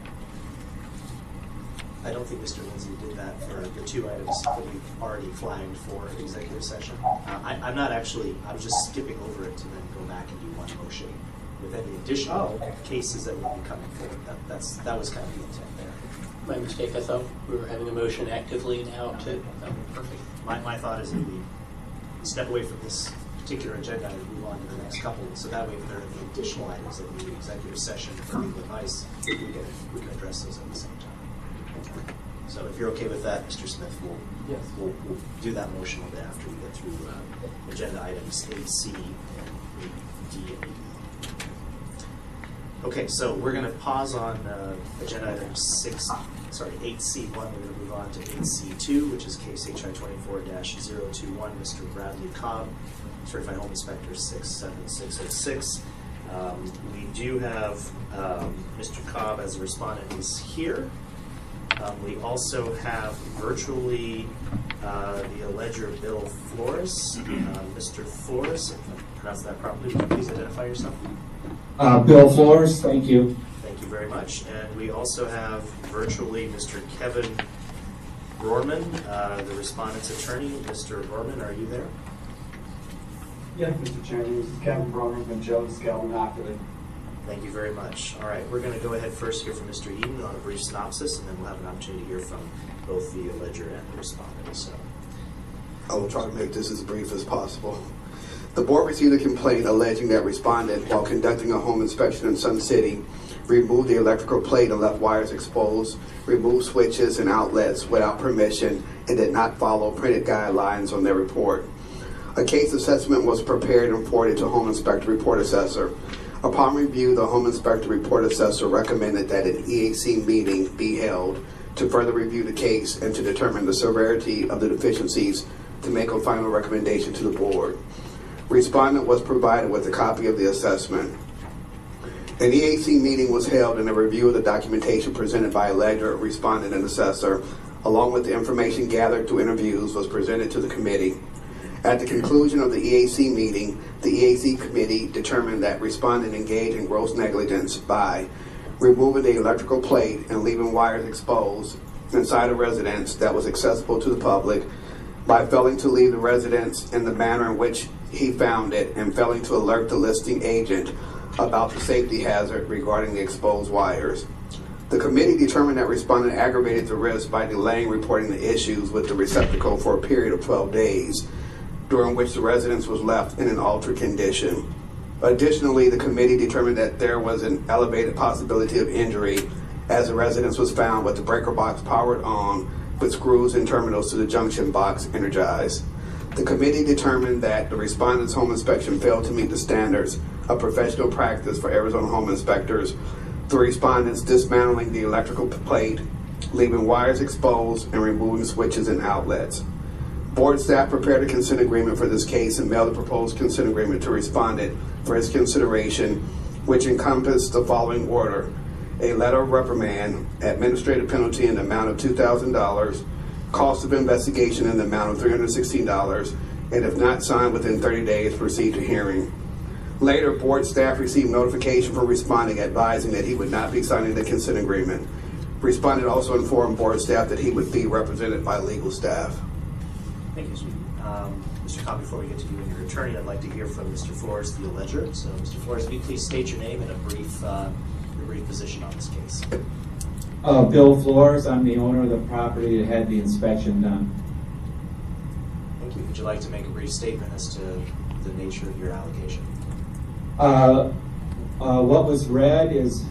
I don't think Mr. Lindsay did that for the two items that we've already flagged for executive session. I'm not actually, I was just skipping over it to then go back and do one motion with any additional cases that would be coming forward. That was kind of the intent there. My mistake, I thought we were having a motion actively now to. Perfect. My thought is that we step away from this particular agenda and move on to the next couple, so that way if there are any additional items that we need executive session for legal advice, we can address those at the same time. So if you're okay with that, Mr. Smith, Yes. we'll do that motion a bit after we get through agenda items 8C and 8D and 8E. Okay, so we're going to pause on agenda item 8C1. We're going to move on to 8C2, which is case HI 24-021, Mr. Bradley Cobb, Certified Home Inspector 67606. We do have Mr. Cobb as a respondent is here. We also have virtually the alleger Bill Flores. Mr. Flores, if I pronounced that properly, would you please identify yourself? Bill Flores, thank you. Thank you very much. And we also have virtually Mr. Kevin Rohrman, the respondent's attorney. Mr. Rohrman, are you there? Yes, Mr. Chairman. This is Kevin Rohrman from Jones, Skelton, Ockley. Thank you very much. All right, we're going to go ahead first hear from Mr. Eden on a brief synopsis, and then we'll have an opportunity to hear from both the alleger and the respondent. So, I will try to make this as brief as possible. The board received a complaint alleging that respondent, while conducting a home inspection in Sun City, removed the electrical plate and left wires exposed, removed switches and outlets without permission, and did not follow printed guidelines on their report. A case assessment was prepared and forwarded to Home Inspector Report Assessor. Upon review, the Home Inspector Report Assessor recommended that an EAC meeting be held to further review the case and to determine the severity of the deficiencies to make a final recommendation to the board. Respondent was provided with a copy of the assessment. An EAC meeting was held and a review of the documentation presented by alleger, respondent, and assessor, along with the information gathered through interviews, was presented to the committee. At the conclusion of the EAC meeting, the EAC committee determined that respondent engaged in gross negligence by removing the electrical plate and leaving wires exposed inside a residence that was accessible to the public, by failing to leave the residence in the manner in which he found it, and failing to alert the listing agent about the safety hazard regarding the exposed wires. The committee determined that respondent aggravated the risk by delaying reporting the issues with the receptacle for a period of 12 days, during which the residence was left in an altered condition. Additionally, the committee determined that there was an elevated possibility of injury, as the residence was found with the breaker box powered on, with screws and terminals to the junction box energized. The committee determined that the respondent's home inspection failed to meet the standards of professional practice for Arizona home inspectors, the respondents dismantling the electrical plate, leaving wires exposed, and removing switches and outlets. Board staff prepared a consent agreement for this case and mailed the proposed consent agreement to respondent for his consideration, which encompassed the following order: a letter of reprimand, administrative penalty in the amount of $2,000, cost of investigation in the amount of $316, and if not signed within 30 days, proceed to hearing. Later, board staff received notification from respondent advising that he would not be signing the consent agreement. Respondent also informed board staff that he would be represented by legal staff. thank you, Steve. Mr. Cobb, before we get to you and your attorney, I'd like to hear from Mr. Flores, the alleger. So, Mr. Flores, will you please state your name and a brief position on this case? Bill Flores, I'm the owner of the property that had the inspection done. Thank you. Would you like to make a brief statement as to the nature of your allegation? What was read is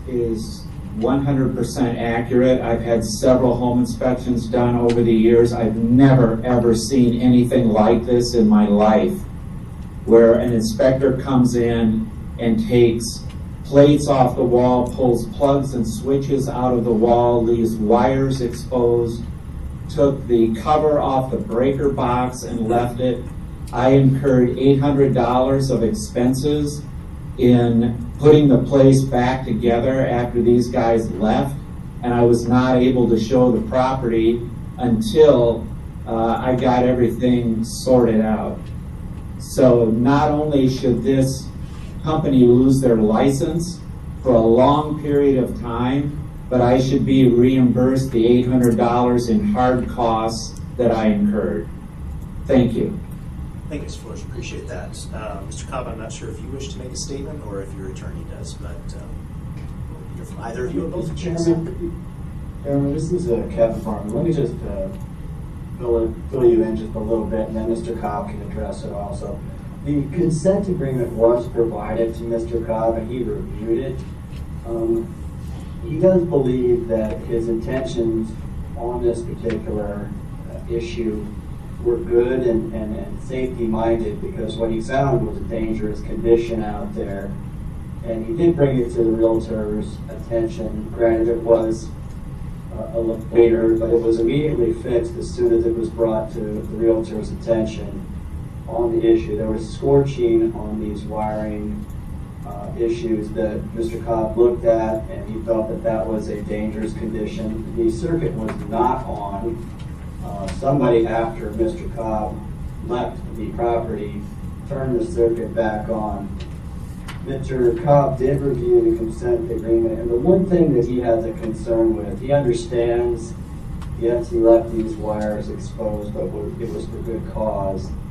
100% accurate. I've had several home inspections done over the years. I've never, ever seen anything like this in my life, where an inspector comes in and takes plates off the wall, pulls plugs and switches out of the wall, leaves wires exposed, took the cover off the breaker box and left it. I incurred $800 of expenses in putting the place back together after these guys left, and I was not able to show the property until I got everything sorted out. So not only should this company lose their license for a long period of time, but I should be reimbursed the $800 in hard costs that I incurred. Thank you. Thank you, Mr. Flores. Appreciate that. Mr. Cobb, I'm not sure if you wish to make a statement or if your attorney does, but we'll hear from either of you or both of you. Chairman, this is Kevin Farmer. Let me just fill you in just a little bit, and then Mr. Cobb can address it also. The consent agreement was provided to Mr. Cobb, and he reviewed it. He does believe that his intentions on this particular issue were good and safety-minded, because what he found was a dangerous condition out there. And he did bring it to the realtor's attention. Granted, it was a little later, but it was immediately fixed as soon as it was brought to the realtor's attention on the issue. There was scorching on these wiring issues that Mr. Cobb looked at, and he felt that that was a dangerous condition. The circuit was not on. Somebody, after Mr. Cobb left the property, turned the circuit back on. Mr. Cobb did review the consent agreement, and the one thing that he has a concern with, he understands, yes, he left these wires exposed, but it was for good cause.